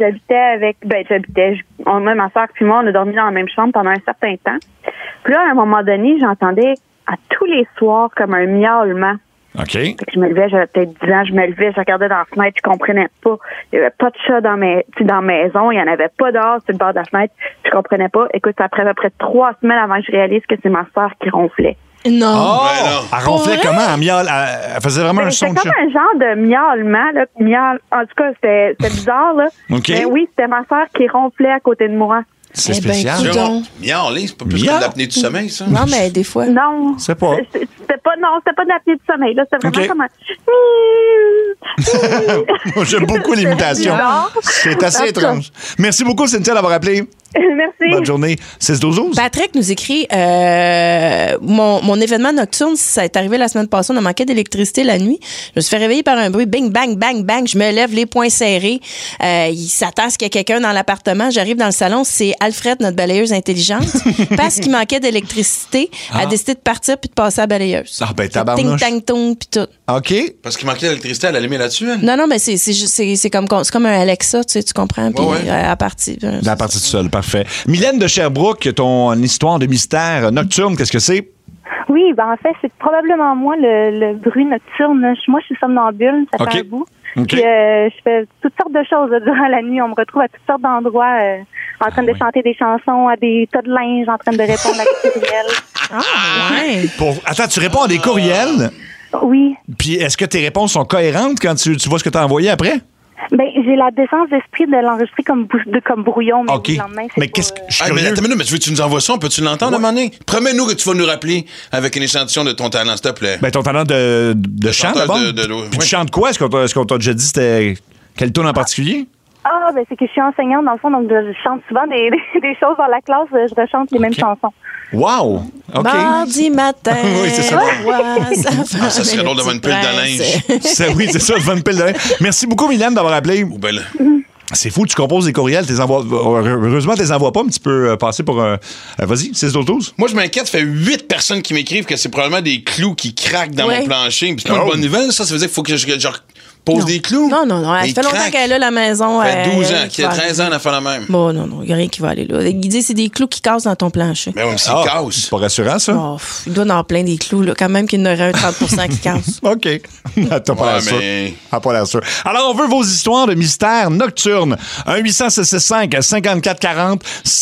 même ma soeur puis moi, on a dormi dans la même chambre pendant un certain temps. Puis là, à un moment donné, j'entendais à tous les soirs comme un miaulement. OK. Fait que je me levais, j'avais peut-être 10 ans, je me levais, je regardais dans la fenêtre, je comprenais pas. Il y avait pas de chat dans la maison, il y en avait pas dehors sur le bord de la fenêtre, je comprenais pas. Écoute, après à peu près 3 semaines avant que je réalise que c'est ma soeur qui ronflait. Non. Oh! Ouais, non. Elle ronflait Pour comment? Elle faisait vraiment un son C'était de comme chat. un genre de miaulement, là. En tout cas, c'était bizarre, là. OK. Mais oui, c'était ma soeur qui ronflait à côté de moi. C'est Eh ben, spécial. coudonc. Miauler, c'est pas plus que Miaule? de l'apnée du sommeil, ça? Non, mais des fois. Non. C'est pas. C'était pas de l'apnée du sommeil, là. C'était vraiment OK. comme un... Moi, j'aime beaucoup l'imitation. C'est assez étrange. Merci beaucoup, Cynthia, d'avoir appelé. Merci. Bonne journée. 6-12-12. Patrick nous écrit mon événement nocturne, ça est arrivé la semaine passée, on a manqué d'électricité la nuit. Je me suis fait réveiller par un bruit, bing, bang, bang, bang. Je me lève, les poings serrés. Il s'attend à ce qu'il y ait quelqu'un dans l'appartement. J'arrive dans le salon, c'est Alfred, notre balayeuse intelligente. Parce qu'il manquait d'électricité, elle a décidé de partir puis de passer à la balayeuse. Ah, ben, Ting, tabarnouche. tang, tong, puis tout. OK. Parce qu'il manquait d'électricité, elle allumait là-dessus, elle? Non, mais c'est comme un Alexa, tu comprends? Puis Ouais. à partir. La partie tout seul, parfait. Mylène de Sherbrooke, ton histoire de mystère nocturne, qu'est-ce que c'est? Oui, en fait, c'est probablement moi, le bruit nocturne. Moi, je suis somnambule, ça fait un bout. OK. Puis, je fais toutes sortes de choses durant la nuit. On me retrouve à toutes sortes d'endroits en train de chanter des chansons, à des tas de linge, en train de répondre à des courriels. Attends, tu réponds à des courriels? Oui. Puis est-ce que tes réponses sont cohérentes quand tu vois ce que tu as envoyé après? Ben, j'ai la décence d'esprit de l'enregistrer comme brouillon, mais OK. le lendemain, c'est Mais pas... qu'est-ce que... Je suis Ah, mais curieux. attends une minute, mais tu veux que tu nous envoies ça? Peux-tu l'entendre à un moment donné? Promets-nous que tu vas nous rappeler avec une échantillon de ton talent, s'il te plaît. Ben, ton talent de chant, chanteur d'abord. de- Puis oui. tu chantes quoi? Est-ce qu'on t'a déjà dit c'était... Quel tone en particulier? Ah, ben, c'est que je suis enseignante, dans le fond, donc je chante souvent des choses dans la classe, je rechante les mêmes chansons. Wow! OK. Mardi matin. Oui, c'est ça. Ça serait drôle d'avoir une pile de linge. Oui, c'est ça, devant une pile de linge. Merci beaucoup, Mylène, d'avoir appelé. Ou ben là. C'est fou, tu composes des courriels, heureusement, tu les envoies pas un petit peu passer pour un... Vas-y, 6-12-12. Moi, je m'inquiète, ça fait 8 personnes qui m'écrivent que c'est probablement des clous qui craquent dans mon plancher. Puis c'est pas une bonne nouvelle, ça veut dire qu'il faut que je pose des clous. Non. Ça Ils fait longtemps craquent. qu'elle est là, la maison. Ça fait 12 ans, qui qui a 13 ans, elle a fait la même. Bon, non, il n'y a rien qui va aller là. Il dit c'est des clous qui cassent dans ton plancher. Mais oui, mais s'ils cassent. C'est pas rassurant, ça? Oh, il doit en avoir plein des clous, là. Quand même qu'il y en aurait un 30% qui casse. OK. T'as pas Ouais, l'air sûr. mais- Ah, pas l'air sûr. Alors, on veut vos histoires de mystères nocturnes. 1-800-665-5440,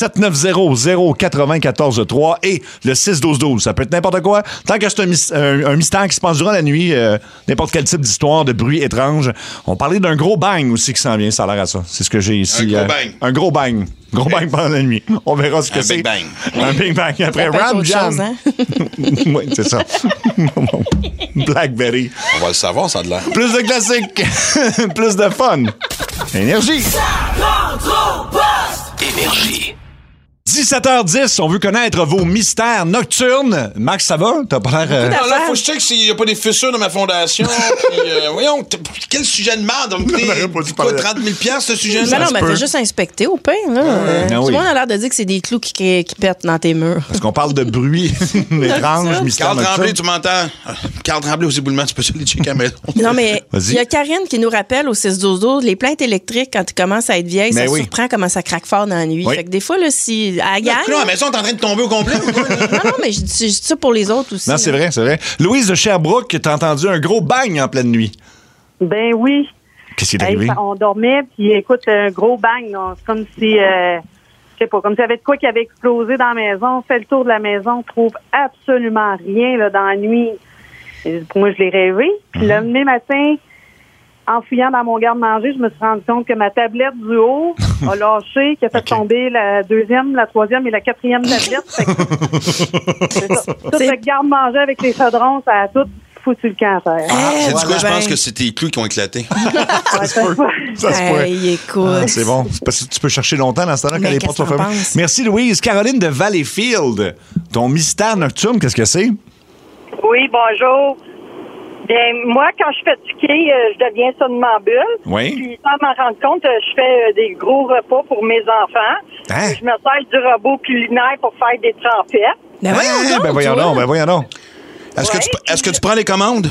790-094-3 et le 6-12-12. Ça peut être n'importe quoi. Tant que c'est un mystère qui se passe durant la nuit, n'importe quel type d'histoire, de bruit étrange. On parlait d'un gros bang aussi qui s'en vient, ça a l'air à ça. C'est ce que j'ai ici. Un gros bang. Un gros bang. Gros bang pendant la nuit. On verra ce que Un c'est. big bang. Un big bang. Après Ça peut être Ram autre Jam. chose, hein? Oui, c'est ça. Blackberry. On va le savoir, ça a de l'air. Plus de classiques, plus de fun. Énergie. Énergie. 17h10, on veut connaître vos mystères nocturnes. Max, ça va? T'as pas l'air... Non, là, faut que je check s'il n'y a pas des fissures dans ma fondation. Puis, voyons, quel sujet de merde. Donc, aurait pas dû quoi, parler. 30 000 ce sujet-là? Non, se mais peut. fais juste inspecter au pire, là. Ah Tout oui. le monde a l'air de dire que c'est des clous qui pètent dans tes murs. Parce qu'on parle de bruit étrange, mystère Carl Tremblay, nocturne. tu m'entends? Carl Tremblay aux éboulements, tu peux aller checker à la maison. Non, mais Vas-y. il y a Karine qui nous rappelle au 6-12-12, les plaintes électriques, quand ils commencent à être vieilles, Mais ça oui. surprend comment ça craque fort dans la nuit. Oui. Fait que des fois, là, si à la Là, gang... la maison est en train de tomber au complet. ou quoi, là? Non, mais je dis ça pour les autres aussi. Non, c'est là. vrai, c'est vrai. Louise de Sherbrooke, t'as entendu un gros bang en pleine nuit. Ben oui. Qu'est-ce qui est Hey, arrivé? on dormait, puis écoute, un gros bang. là. C'est comme si, je sais pas, comme s'il y avait de quoi qui avait explosé dans la maison. On fait le tour de la maison, on trouve absolument rien là, dans la nuit. Et moi, je l'ai rêvé. Puis le lendemain matin, en fouillant dans mon garde-manger, je me suis rendu compte que ma tablette du haut a lâché, qui a fait tomber la deuxième, la troisième et la quatrième tablette. Fait que, c'est ça. Tout le garde-manger avec les chaudrons, ça a tout foutu le camp à terre. C'est du quoi? Je ben. pense que c'est tes clous qui ont éclaté. Ça se peut. Hey, écoute. Ah, c'est bon. C'est parce que tu peux chercher longtemps dans ce temps-là quand Mais les qu'est-ce portes sont que t'en fermées. penses? Merci, Louise. Caroline de Valleyfield. Ton mystère nocturne, qu'est-ce que c'est? Oui, bonjour. Bien, moi, quand je suis fatiguée, je deviens somnambule. Oui. Puis, sans m'en rendre compte, je fais des gros repas pour mes enfants. Hein? Je me sers du robot culinaire pour faire des trempettes. Ben voyons donc, Ben voyons toi. donc, ben voyons donc. Est-ce que tu prends les commandes?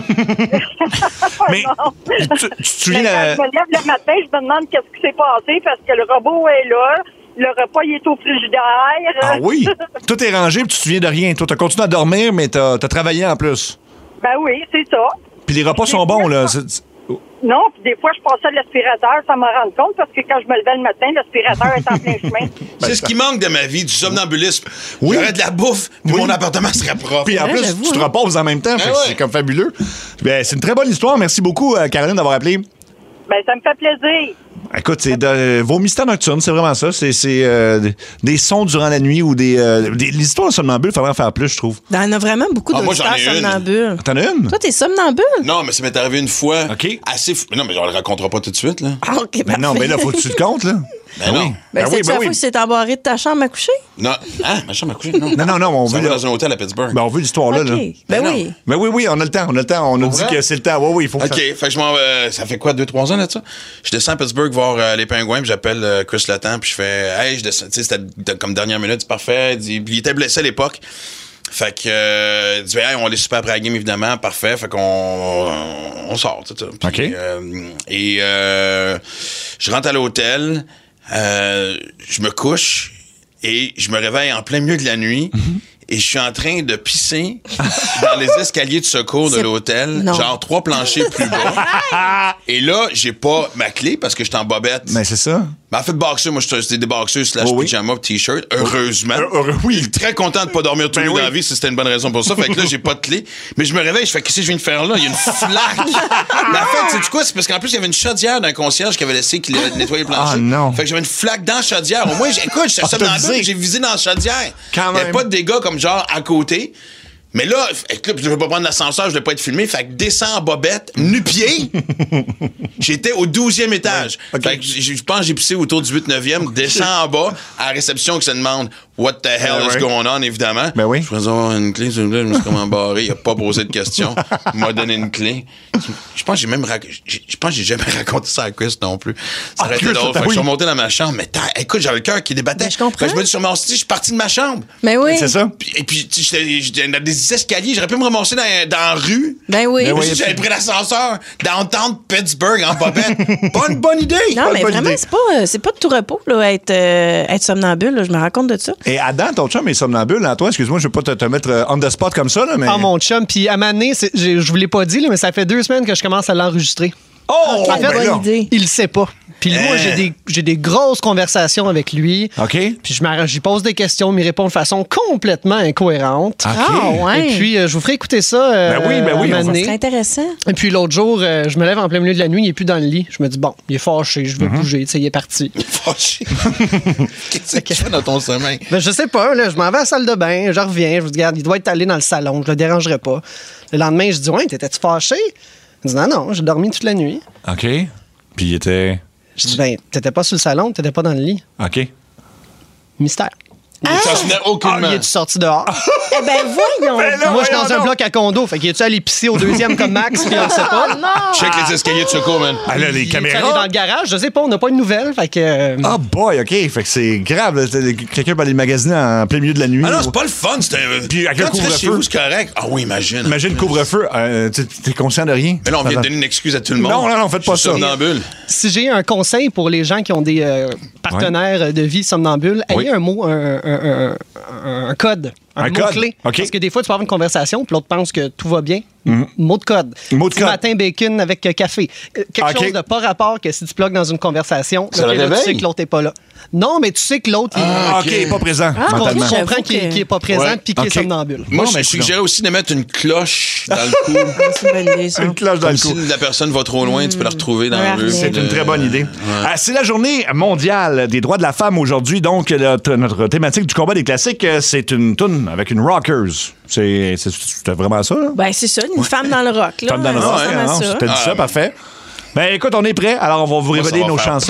Mais tu te souviens... Mais quand je me lève le matin, je me demande qu'est-ce qui s'est passé parce que le robot est là. Le repas, il est au frigidaire. Ah oui? Tout est rangé, puis tu te souviens de rien. Toi, t'as continué à dormir, mais t'as travaillé en plus. Ben oui, c'est ça. Puis les repas sont bons, là. Non, puis des fois, je passais à l'aspirateur sans m'en rendre compte parce que quand je me levais le matin, l'aspirateur est en plein chemin. C'est ce qui manque de ma vie, du somnambulisme. Oui. J'aurais de la bouffe, puis mon appartement serait propre. Puis en plus, j'avoue, tu te hein. reposes en même temps. Fait que ouais. C'est comme fabuleux. Ben, c'est une très bonne histoire. Merci beaucoup, Caroline, d'avoir appelé. Ben, ça me fait plaisir. Écoute, c'est vos mystères nocturnes, c'est vraiment ça. C'est des sons durant la nuit ou l'histoire somnambule, il faudrait en faire plus, je trouve. Il y en a vraiment beaucoup d'auditeurs somnambules. T'en as une? Toi, t'es somnambule? Non, mais ça m'est arrivé une fois. OK. Assez fou. Non, mais on le racontera pas tout de suite, là. Ah, OK, Ben non, mais là, faut que tu te comptes, là. Ben non. Ben, c'est la fois que tu t'es embarré de ta chambre à coucher? Non. Ah, ma chambre à coucher, non. Non, on ça veut... va dans un hôtel à Pittsburgh. Ben, on veut l'histoire-là, OK. là. Ben oui. Ben oui, on a le temps. On a dit que c'est le temps. Oui, il faut que OK, fait que je m'en vais. Ça fait quoi, 2-3 ans, là, de ça? Je descends à Pittsburgh voir les Pingouins, puis j'appelle Chris Letang, puis je fais, hey, je descends. Tu sais, c'était comme dernière minute, c'est parfait. Puis il était blessé à l'époque. Fait que, il dit, hey, on est super après la game, évidemment, parfait. Fait qu'on sort, tout ça. Puis, OK. Je rentre à l'hôtel, je me couche et je me réveille en plein milieu de la nuit. Et je suis en train de pisser dans les escaliers de secours de l'hôtel, genre 3 planchers plus bas. Et là, j'ai pas ma clé parce que j'étais en bobette. Mais c'est ça. Ben, en fait, boxeur, moi, c'était des boxeurs / pyjama, t-shirt. Heureusement. Oui. Je suis très content de pas dormir tout nu dans la vie si c'était une bonne raison pour ça. Fait que là, j'ai pas de clé. Mais je me réveille, je fais, qu'est-ce que je viens de faire là? Il y a une flaque. Mais en fait, sais-tu quoi? C'est parce qu'en plus, il y avait une chaudière d'un concierge qui avait laissé qu'il avait nettoyé le plancher. Ah, non. Fait que j'avais une flaque dans la chaudière. Au moins, écoute, j'étais somnambule, j'ai visé dans la chaudière. Il y avait pas de dégâts comme genre à côté. Mais là, je veux pas prendre l'ascenseur, je voulais pas être filmé. Fait que descends en bobette, nu-pied. J'étais au 12e étage. Ouais, okay. Fait que je pense que j'ai poussé autour du 8-9e, descends en bas, à la réception qui se demande what the hell is going on, évidemment. Ben oui. Je vais avoir une clé, s'il vous plaît, je me suis comme embarré, il a pas posé de questions. Il m'a donné une clé. Je pense que j'ai jamais raconté ça à Chris non plus. Ça aurait été drôle. Fait que je suis remonté dans ma chambre, mais écoute, j'avais le cœur qui débattait. Je comprends. Fait que je me dis sur mon site, je suis parti de ma chambre. Mais oui. C'est ça. Et puis j'étais dans des escaliers, j'aurais pu me ramasser dans la rue. Ben oui. J'avais pris l'ascenseur downtown Pittsburgh en bobette. Pas une bonne idée. Non, mais vraiment, c'est pas de tout repos, là, être somnambule, là, je me rends compte de ça. Et Adam, ton chum est somnambule, hein, toi? Excuse-moi, je veux pas te mettre on the spot comme ça, là, mais... Ah, mon chum, puis à Mané, je vous l'ai pas dit, là, mais ça fait 2 semaines que je commence à l'enregistrer. Oh! En fait, bonne idée. Il le sait pas. Puis moi, j'ai des grosses conversations avec lui. OK. Puis j'y pose des questions, il me répond de façon complètement incohérente. OK. Ah, ouais. Et puis, je vous ferai écouter ça. Ben oui, C'est intéressant. Et puis l'autre jour, je me lève en plein milieu de la nuit, il est plus dans le lit. Je me dis, bon, il est fâché, je veux bouger, tu sais, il est parti. Fâché. Qu'est-ce que tu fais dans ton sommeil? Ben, je sais pas, là, je m'en vais à la salle de bain, je reviens, je me dis, regarde, il doit être allé dans le salon, je le dérangerai pas. Le lendemain, je dis, ouais, t'étais-tu fâché? Il dit, non, j'ai dormi toute la nuit. OK. Puis il était... Je dis, ben, t'étais pas sur le salon, t'étais pas dans le lit. OK. Mystère. Ça se venait aucunement. Il est-tu sorti dehors? Eh ben, voyons. Moi, je suis dans un bloc à condo. Fait qu'il est-tu allé pisser au 2e comme Max, puis on le sait pas. Check les escaliers de secours, man. Ah là, les Il est caméras. allé dans le garage, je sais pas, on n'a pas de nouvelles. Fait que. Ah, boy, OK. Fait que c'est grave. Là. Quelqu'un peut aller magasiner en plein milieu de la nuit. Ah non, c'est pas le fun. Puis avec quand un tu restes chez couvre-feu. vous, c'est correct. Ah oui, imagine. Imagine le couvre-feu. T'es conscient de rien? Mais là, on vient de donner une excuse à tout le monde. Non, faites pas ça. Somnambule. Si j'ai un conseil pour les gens qui ont des partenaires de vie somnambules, ayez un mot, un code. Un mot-clé. Okay. Parce que des fois, tu peux avoir une conversation, puis l'autre pense que tout va bien. Mot de code. Mot de code. Matin, bacon avec café. Quelque chose de pas rapport que si tu plugues dans une conversation, Ça là, le réveille? tu sais que l'autre n'est pas là. Non, mais tu sais que l'autre, OK, pas présent. Mentalement. tu comprends qu'il n'est pas présent puis qu'il est somnambule. Moi, Bon, je ben, suggérais aussi de mettre une cloche dans le cou. C'est une bonne idée, ça. Une cloche dans le Comme cou. si la personne va trop loin, tu peux la retrouver dans la rue. C'est une très bonne idée. C'est la journée mondiale des droits de la femme aujourd'hui. Donc, notre thématique du combat des classiques, c'est une toune avec une rockers. C'est vraiment ça, là? Ben, c'est ça, une femme dans le rock. Là. Femme dans le Ça rock, ressemble à hein, ça. c'était dit ça, parfait. Ben écoute, on est prêt. Alors, on va vous révéler nos chansons.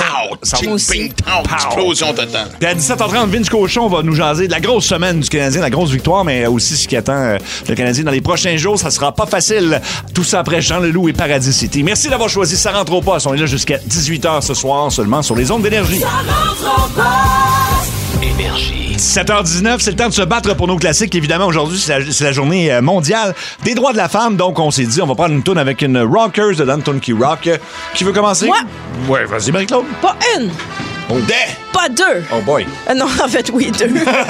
Explosion totale. Puis à 17h30, Vince Cochon va nous jaser de la grosse semaine du Canadien, la grosse victoire, mais aussi ce qui attend le Canadien dans les prochains jours. Ça sera pas facile. Tout ça après Jean Leloup et Paradis City. Merci d'avoir choisi Ça rentre au poste. On est là jusqu'à 18h ce soir seulement sur les ondes d'énergie. Ça rentre au poste. Énergie. 7h19, c'est le temps de se battre pour nos classiques. Évidemment, aujourd'hui, c'est la journée mondiale des droits de la femme. Donc, on s'est dit, on va prendre une toune avec une Rockers de Danton Key Rock. Qui veut commencer? Moi. Ouais, vas-y, Marie-Claude. Pas une. Oh. Pas deux. Oh boy. Non, en fait, oui, deux.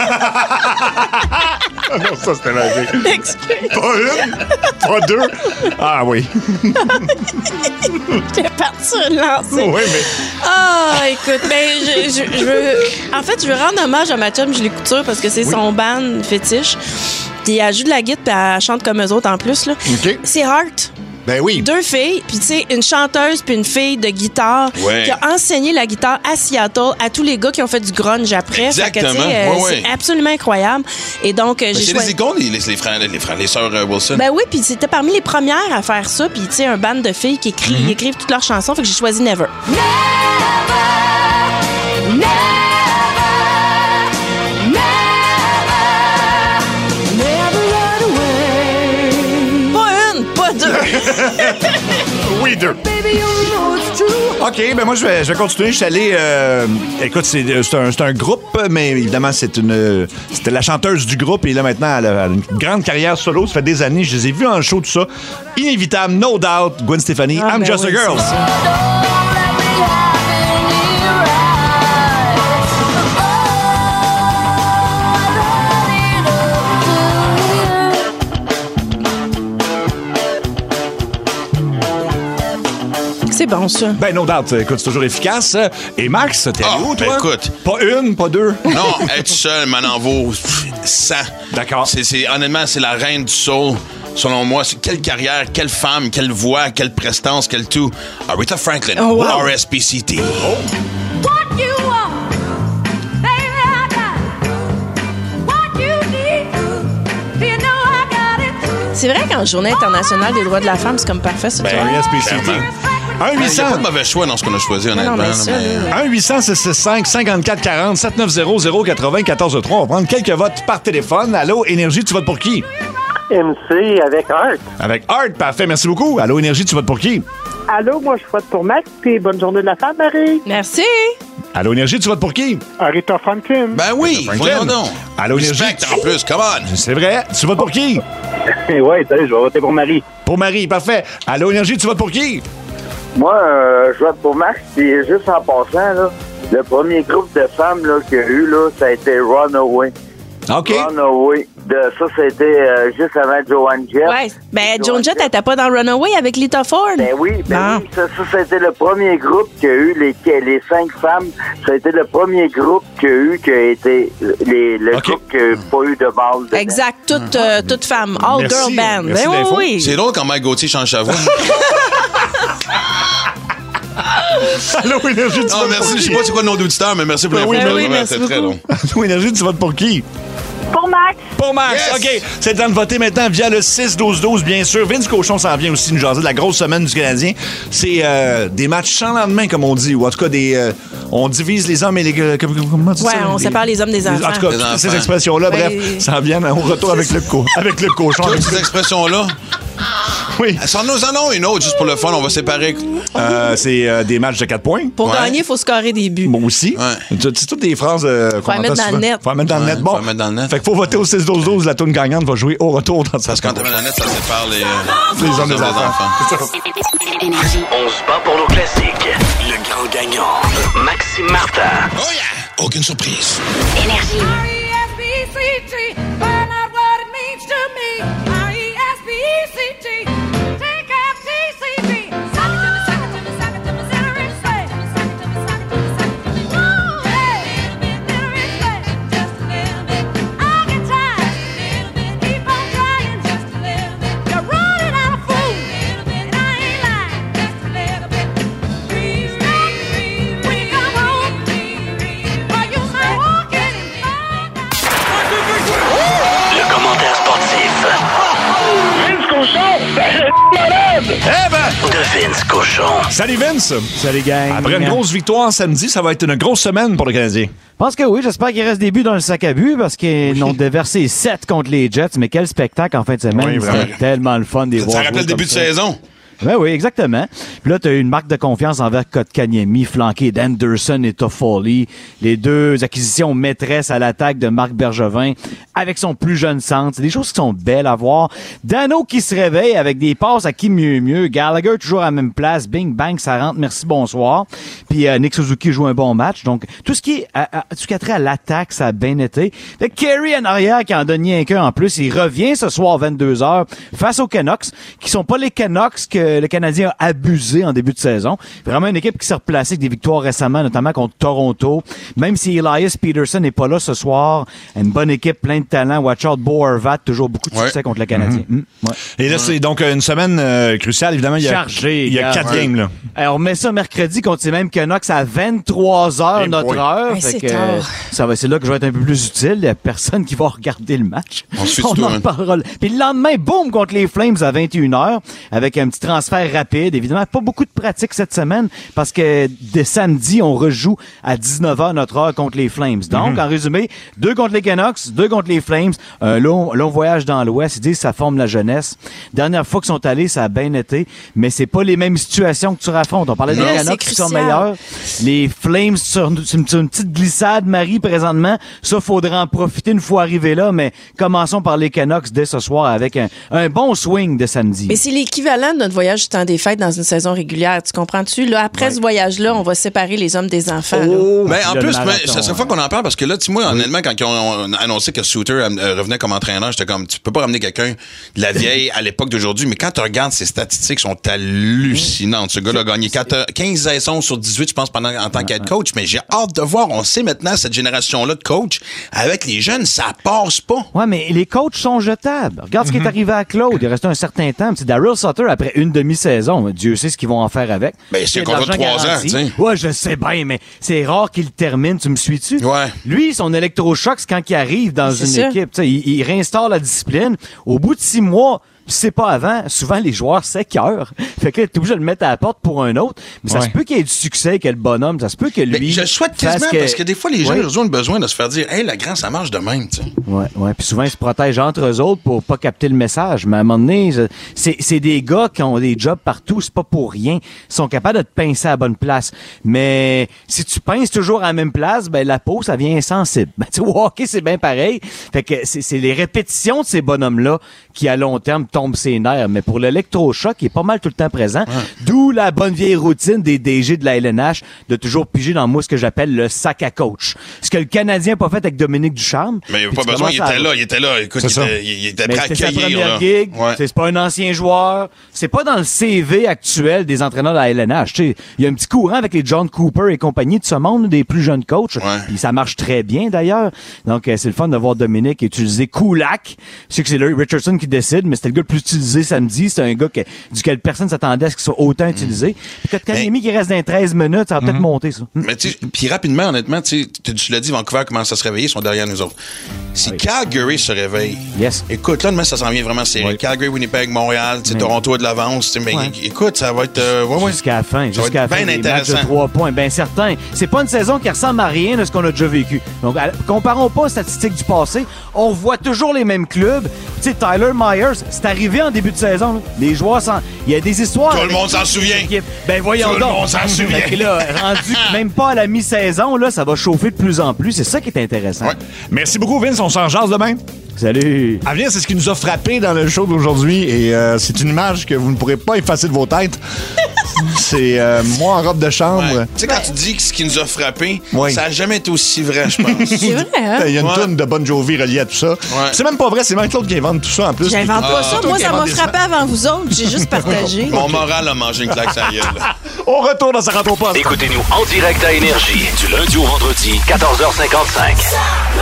Ah non, ça, c'était magique. Excuse. Pas une, pas deux. Ah oui. J'étais partie sur le lancer. Oui, mais... Ah, écoute, ben, je veux... En fait, je veux rendre hommage à ma chum Julie Couture parce que c'est son band fétiche. Puis elle joue de la guitare puis elle chante comme eux autres en plus, là. OK. C'est Heart. Ben oui. 2 filles, puis tu sais, une chanteuse puis une fille de guitare Ouais. qui a enseigné la guitare à Seattle à tous les gars qui ont fait du grunge après. Exactement. Fait que, tu sais, Ouais. c'est absolument incroyable. Et donc, j'ai C'est choisi... des icônes, les sœurs Wilson. Ben oui, puis c'était parmi les premières à faire ça. Puis, tu sais, un band de filles qui écrivent toutes leurs chansons. Fait que j'ai choisi Never. Pas une, pas deux. Oui, 2. OK, ben moi, je vais continuer. Je suis allé... écoute, c'est un groupe, mais évidemment, c'était la chanteuse du groupe. Et là, maintenant, elle a une grande carrière solo. Ça fait des années. Je les ai vus en show, tout ça. Inévitable, no doubt. Gwen Stefani, I'm ben Just oui, a Girl. c'est ça. C'est bon, ça. Ben, no doubt. Écoute, c'est toujours efficace. Et Max, t'es allé où, toi? Ben, écoute. Pas une, pas deux. Non, être seul, m'en en vaut 100. D'accord. Honnêtement, c'est la reine du soul. Selon moi, c'est quelle carrière, quelle femme, quelle voix, quelle prestance, quel tout. Aretha Franklin, Oh, wow. RSPCT. What you want, baby, I got it. What you need, you know I got it. C'est vrai qu'en Journée internationale des droits de la femme, c'est comme parfait, ça. Ben, tu vois. RSPCT. Clairement. Il n'y a pas de mauvais choix dans ce qu'on a choisi, honnêtement. mais ça, mais- 1-800-665-5440-790-094-3. On va prendre quelques votes par téléphone. Allô, Énergie, tu votes pour qui? MC avec Art. Avec Art, parfait, merci beaucoup. Allô, Énergie, tu votes pour qui? Allô, moi, je vote pour Max, puis bonne journée de la femme, Marie. Merci. Allô, Énergie, tu votes pour qui? Aretha Franklin. Ben oui, Franklin. voyons donc. Allô, Énergie. Respect en plus, come on. C'est vrai. Tu votes pour qui? Oui, salut, je vais voter pour Marie. Pour Marie, parfait. Allô, Énergie, tu votes pour qui? Moi, je vote pour Max, puis juste en passant, là, le premier groupe de femmes là, qu'il y a eu, là, ça a été Runaway. OK. Runaway. Ça, c'était juste avant Joan Jett. Ouais. Ben, Joan Jett, elle était pas dans Runaway avec Lita Ford? Ben oui, Bon. oui. Ça, ça a été le premier groupe qui a eu les 5 femmes. Ça a été le premier groupe qui a été le OK. groupe qui n'a pas eu de balle. dedans. Exact, toute femme. All Merci. girl band. Merci Ben oui, d'info. oui. C'est drôle quand Mike Gauthier change sa voix. Allô, Énergie, tu Non, votes merci. pour Je qui? sais pas c'est quoi le nom d'auditeur, mais merci pour Ben l'info. oui, ben oui, Vraiment, merci c'était très beaucoup. long. Allô, Énergie, tu votes pour qui? Pour Max. Pour Max. Yes. OK. C'est le temps de voter maintenant via le 6-12-12, bien sûr. Vince Cochon s'en vient aussi nous jaser de la grosse semaine du Canadien. C'est des matchs sans lendemain, comme on dit, ou en tout cas on divise les hommes et les... Comment tu dis Ouais, ça? on sépare les hommes des En enfants. tout cas, Les toutes ces enfants. expressions-là, Ouais. bref, ça en vient au retour avec le cochon. Toutes ces expressions-là, Oui. nous en ont une autre, juste pour le fun. On va séparer. C'est des matchs de 4 points. Pour Ouais. gagner, il faut scorer des buts. Moi aussi. Ouais. C'est toutes des phrases qu'on la mettre entend dans le souvent. net. Faut la mettre dans le net. Ouais, Bon. faut la mettre dans le net. Fait qu'il faut voter au 6-12-12. La tourne gagnante va jouer au retour dans Parce que quand t'as la net, ça sépare les hommes des enfants. On se bat pour nos classiques. Le grand gagnant, Maxime Martin. Oh yeah! Aucune surprise. R-E-S-P-C-T, find out what it means to me. R-E-S-P-E-C-T, take out T-C-T. Suck it to me, suck it to me, suck it to me, Celery Slay. Suck it to me, suck it to me, suck it to me. Woo, hey, little bit, Celery Slay. Just a little bit. I get tired. Little bit, keep on trying. Just a little bit. You're running out of food. Little bit, and I ain't lying. Just a little bit. Please don't leave when you come home. Or you might walk in and find out. Le commentaire sportif Vince Cochon! Eh ben! de Vince Cochon. Salut Vince! Salut gang. Après une grosse victoire samedi, ça va être une grosse semaine pour le Canadien. Je pense que oui, j'espère qu'il reste des buts dans le sac à but parce qu'ils ont déversé 7 contre les Jets. Mais quel spectacle en fin de semaine. Oui, vraiment. C'était tellement le fun des voir. Ça rappelle jouer le début de comme ça. saison. Ben oui, exactement. Puis là, tu as eu une marque de confiance envers Kotkaniemi, flanqué d'Anderson et Toffoli. Les deux acquisitions maîtresses à l'attaque de Marc Bergevin avec son plus jeune centre. C'est des choses qui sont belles à voir. Dano qui se réveille avec des passes à qui mieux. Gallagher toujours à la même place. Bing, bang, ça rentre. Merci, bonsoir. Puis Nick Suzuki joue un bon match. Donc, tout ce qui a trait à l'attaque, ça a bien été. Fait que Kerry en arrière qui en donne rien qu'un en plus. Il revient ce soir 22h face aux Canucks, qui sont pas les Canucks que que le Canadien a abusé en début de saison. Vraiment une équipe qui s'est replacée avec des victoires récemment, notamment contre Toronto. Même si Elias Peterson n'est pas là ce soir, une bonne équipe, plein de talent. Watch out, Bo Horvat, toujours beaucoup de succès contre le Canadien. Ouais. Et là, c'est donc une semaine cruciale. Évidemment, il y a 4 games. Là. Alors, on met ça mercredi contre ces mêmes Canucks à 23h notre heure. Fait que, c'est là que je vais être un peu plus utile. Il n'y a personne qui va regarder le match. On en parlera. Puis le lendemain, boum, contre les Flames à 21h avec un petit transfert rapide. Évidemment, pas beaucoup de pratique cette semaine parce que dès samedi, on rejoue à 19h notre heure contre les Flames. Donc, en résumé, 2 contre les Canucks, 2 contre les Flames. Un long voyage dans l'Ouest. Ils disent que ça forme la jeunesse. Dernière fois qu'ils sont allés, ça a bien été, mais c'est pas les mêmes situations que tu raffrontes. On parlait des Canucks qui sont meilleurs. Les Flames sur une petite glissade, Marie, présentement. Ça, faudrait en profiter une fois arrivé là, mais commençons par les Canucks dès ce soir avec un bon swing de samedi. Mais c'est l'équivalent de notre voyage du temps des fêtes dans une saison régulière. Tu comprends-tu? Là, après ce voyage-là, on va séparer les hommes des enfants. Ben, en plus, c'est la seule fois qu'on en parle parce que là, moi, honnêtement, quand ils ont annoncé que Suter revenait comme entraîneur, j'étais comme, tu peux pas ramener quelqu'un de la vieille à l'époque d'aujourd'hui, mais quand tu regardes ses statistiques, sont hallucinantes. Ce gars-là a gagné 15 saisons sur 18, je pense, en tant qu'head coach, mais j'ai hâte de voir. On sait maintenant, cette génération-là de coach, avec les jeunes, ça passe pas. Ouais, mais les coachs sont jetables. Regarde ce qui est arrivé à Claude. Il restait un certain temps. C'est Daryl Sutter, après une demi-saison, Dieu sait ce qu'ils vont en faire avec. Ben, c'est un contrat de 3 ans, tu sais. Ouais, je sais bien, mais c'est rare qu'il termine. Tu me suis-tu? Ouais. Lui, son électrochoc, c'est quand il arrive dans une équipe. Il réinstaure la discipline. Au bout de 6 mois, c'est pas avant, souvent les joueurs s'écœurent. Fait que t'es obligé de le mettre à la porte pour un autre. Mais ça se peut qu'il y ait du succès, que le bonhomme, ça se peut que lui. Mais je souhaite quasiment parce que des fois, les gens ont besoin de se faire dire, hey, la grande, ça marche de même, tu sais. Ouais. Puis souvent, ils se protègent entre eux autres pour pas capter le message. Mais à un moment donné, c'est des gars qui ont des jobs partout, c'est pas pour rien. Ils sont capables de te pincer à la bonne place. Mais si tu pinces toujours à la même place, ben, la peau, ça vient insensible. Ben, tu sais, au hockey, c'est bien pareil. Fait que c'est les répétitions de ces bonhommes-là qui, à long terme, tombent ses nerfs. Mais pour l'électrochoc, il est pas mal tout le temps présent. D'où la bonne vieille routine des DG de la LNH de toujours piger dans moi ce que j'appelle le sac à coach. Ce que le Canadien n'a pas fait avec Dominique Ducharme. Mais il n'y a pas besoin, il était là. Écoute, il était prêt à accueillir. C'est sa première gig. C'est pas un ancien joueur. C'est pas dans le CV actuel des entraîneurs de la LNH. Il y a un petit courant avec les John Cooper et compagnie de ce monde, des plus jeunes coachs. Puis ça marche très bien d'ailleurs. Donc c'est le fun de voir Dominique utiliser Kulak. Je sais que c'est Larry Richardson qui décide, mais c'était le gars le plus utilisé samedi. C'est un gars duquel personne s'attendait à ce qu'il soit autant utilisé. Puis Kotkaniemi qui reste dans 13 minutes, ça va peut-être monter, ça. Mais tu sais, puis rapidement, honnêtement, tu l'as dit, Vancouver commence à se réveiller, ils sont derrière nous autres. Si Calgary se réveille, écoute, là, demain, ça s'en vient vraiment serré. Calgary, Winnipeg, Montréal, Toronto a de l'avance. Mais écoute, ça va être... Jusqu'à la fin. Jusqu'à la fin, des matchs de 3 points. Ben certain. C'est pas une saison qui ressemble à rien de ce qu'on a déjà vécu. Donc, comparons pas aux statistiques du passé. On voit toujours les mêmes clubs. Tu sais, Tyler Myers, c'est arrivé en début de saison. Là. Les joueurs il y a des histoires. Tout le monde s'en souvient. Ben voyons donc. Tout le monde s'en souvient. Fait que là, rendu même pas à la mi-saison, là, ça va chauffer de plus en plus. C'est ça qui est intéressant. Merci beaucoup, Vince. On s'en jase demain. Salut. À venir, c'est ce qui nous a frappé dans le show d'aujourd'hui et c'est une image que vous ne pourrez pas effacer de vos têtes. C'est moi en robe de chambre. Tu sais, quand tu dis que ce qui nous a frappé, ça n'a jamais été aussi vrai, je pense. C'est vrai, hein? Il y a une tonne de Bon Jovi reliée à tout ça. C'est même pas vrai, c'est même Claude qui invente tout ça en plus. J'invente pas ça. Moi, ça m'a frappé avant vous autres. J'ai juste partagé. Mon moral a mangé une claque sur la gueule. On retourne dans sa rentre au poste. Écoutez-nous en direct à Énergie du lundi au vendredi, 14h55.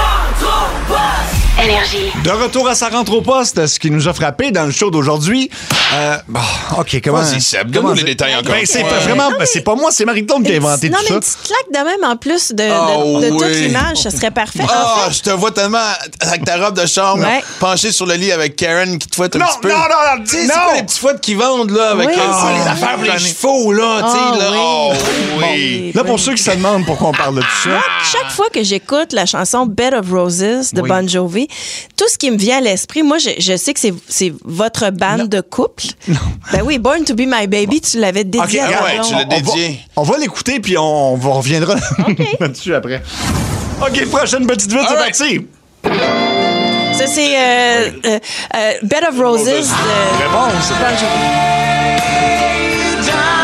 Énergie. De retour à sa rentre au poste, ce qui nous a frappé dans le show d'aujourd'hui. OK, comment... Vas-y, Seb, donne-nous les détails encore. Ben, c'est vraiment... c'est pas moi, c'est Marie-Claude qui a inventé tout ça. Non, mais une petite claque de même en plus de toute l'image, ça serait parfait. Je te vois tellement avec ta robe de chambre penchée sur le lit avec Karen qui te fouette un petit peu. Non, tu sais, c'est pas les petits fouettes qui vendent, là, avec les affaires pour les chevaux, là, tu sais, là. Là, pour ceux qui se demandent pourquoi on parle de tout ça. Chaque fois que j'écoute la chanson Bed of Roses de Bon Jovi, tout ce qui me vient à l'esprit, moi, je sais que c'est votre bande de couple. Non. Ben oui, Born to be my baby, tu l'avais dédié à ta blonde. Tu l'as dédié. On va l'écouter, puis on reviendra là-dessus après. OK, prochaine petite vite, c'est parti. Ça, c'est Bed of Roses de Bon Jovi. C'est ta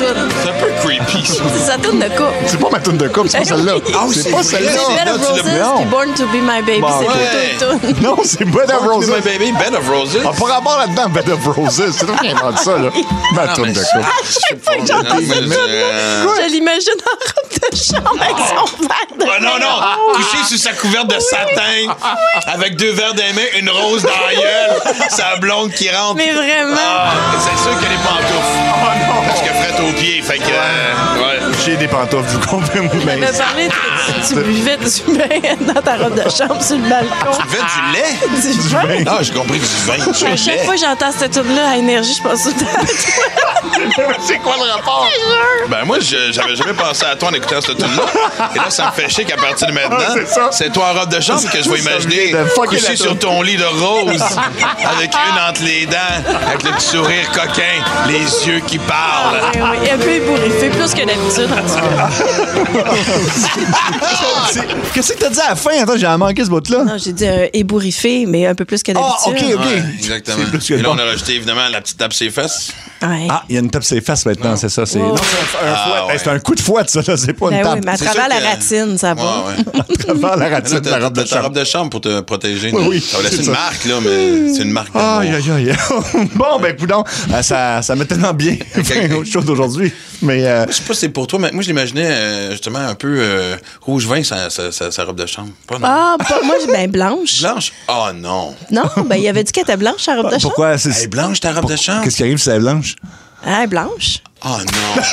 toune. C'est un peu creepy, ça. C'est sa toune de couple. C'est pas ma toune de couple, c'est pas celle-là. Ah, c'est pas vrai. celle-là. C'est Bed of Roses, puis Born to be my baby. Bon, C'est ouais. deux tunes. Non, c'est Bed of Roses. My baby, Bed of Roses. Ah, pas rapport là-dedans, Bed of Roses. C'est toi qui invente ça, là. Ma Non, toune mais de ça- couple. À chaque fois que j'entends cette tune-là, je l'imagine en robe de chambre avec son verre de Ah, non, couché sur sa couverte de satin, avec 2 verres dans les mains, une rose dans la gueule, sa blonde qui rentre. Mais vraiment. Ah, c'est sûr qu'il y a des pantoufles. Oh non! Parce que frette aux pieds, fait que... ouais. J'ai des pantoufles, je vous confirme. Tu Mais... m'avais parlé, tu buvais du vin dans ta robe de chambre sur le balcon. Tu fais du lait? Du vin. Ah, j'ai compris, du vin. Du À lait. chaque fois que j'entends cette tune-là à énergie, je pense tout le temps à toi. C'est quoi le rapport? Ben moi, j'avais jamais pensé à toi en écoutant cette tune-là. Et là, ça me fait chier qu'à partir de maintenant, Ah, c'est ça. c'est toi en robe de chambre que je vais imaginer de fucker la couché sur toune. ton lit de rose, avec une entre les dents, avec le petit sourire coquin, les yeux qui parlent. Oui, oui, un peu ébouriffé, plus que d'habitude, en tout cas. Qu'est-ce que t'as dit à la fin? Attends, j'ai manqué ce bout-là. Non, j'ai dit ébouriffé, mais un peu plus que Ah, d'habitude. OK, OK. Ouais, exactement. C'est plus que Et là, bon. on a rajouté évidemment la petite tape sur les fesses. Ouais. Ah, il y a une tape sur les fesses maintenant, c'est ça. C'est Ouais, non, ouais. c'est un Ah, fouet. ouais. C'est un coup de fouet, ça, là. C'est pas une Ben tape. oui, mais à C'est travers sûr la que- ratine, ça va. Ouais, ouais. À travers la ratine Là, de la robe de t'as ta chambre. robe de chambre pour te protéger. Oui, Ça va c'est laisser ça. une marque, là, mais c'est une marque d'amour. Aïe, aïe, aïe. Bon, ben, coudonc, ça met tellement bien au show d'aujourd'hui. Mais, Je sais pas si c'est pour toi, mais moi, je l'imaginais justement un peu rouge vin, sa robe de chambre. Pas non. Ah, moi, ben blanche. Blanche? Ah non. Non, ben il avait dit qu'elle était blanche, sa robe de chambre. pourquoi? Elle est blanche, ta robe de chambre? Qu'est-ce qui arrive si elle est blanche? Ah, elle est blanche. Ah non.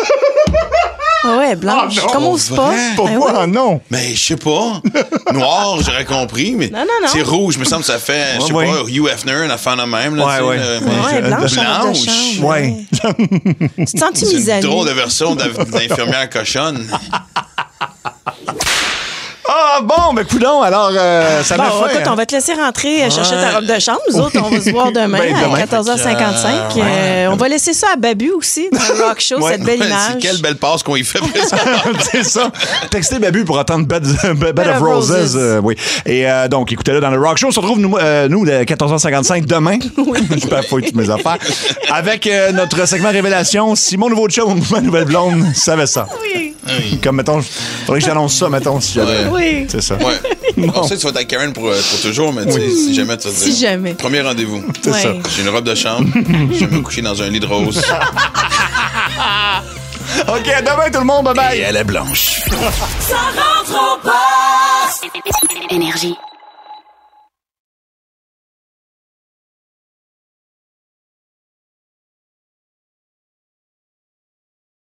Ah ouais, blanche. Ah non, Comme au spa. vrai? Pourquoi? Ah ouais. Non. Mais je sais pas. Noir, j'aurais compris, mais Non, non, non. c'est rouge, me semble que ça fait, je sais Ouais, pas, Hugh Hefner, une affaire de même. Là, Ouais, tu sais, ouais. là, Ouais, blanche, sa robe de Blanche. chambre. Ouais. Tu te sens-tu C'est mise une à drôle de nu? version d'infirmière cochonne. Ah, bon, ben, coudonc, alors, ça Bon, met fin. écoute, on va te laisser rentrer chercher ta robe de chambre. Nous autres, on va se voir demain Ben, demain. à 14h55. On va laisser ça à Babu aussi, dans le Rock Show, Ouais. cette belle Ouais, image. c'est quelle belle passe qu'on y fait présentement. C'est ça. Textez Babu pour entendre Bed of Roses. Oui. Et donc, écoutez-le dans le Rock Show. On se retrouve, nous, le 14h55 demain. Je peux fouiller toutes mes affaires. Avec notre segment Révélation. Si mon nouveau chum ou ma nouvelle blonde savait ça. Oui. Comme, mettons, faudrait que j'annonce ça, mettons, si j'avais. Oui. C'est ça. Ouais. On sait que tu vas être avec Karen pour toujours, mais tu sais, si jamais tu vas te Si dire, jamais. Premier rendez-vous. C'est Ouais. ça. J'ai une robe de chambre. Je vais me coucher dans un lit de rose. OK, à demain, tout le monde. Bye bye. Et elle est blanche. Ça rentre au poste. Énergie.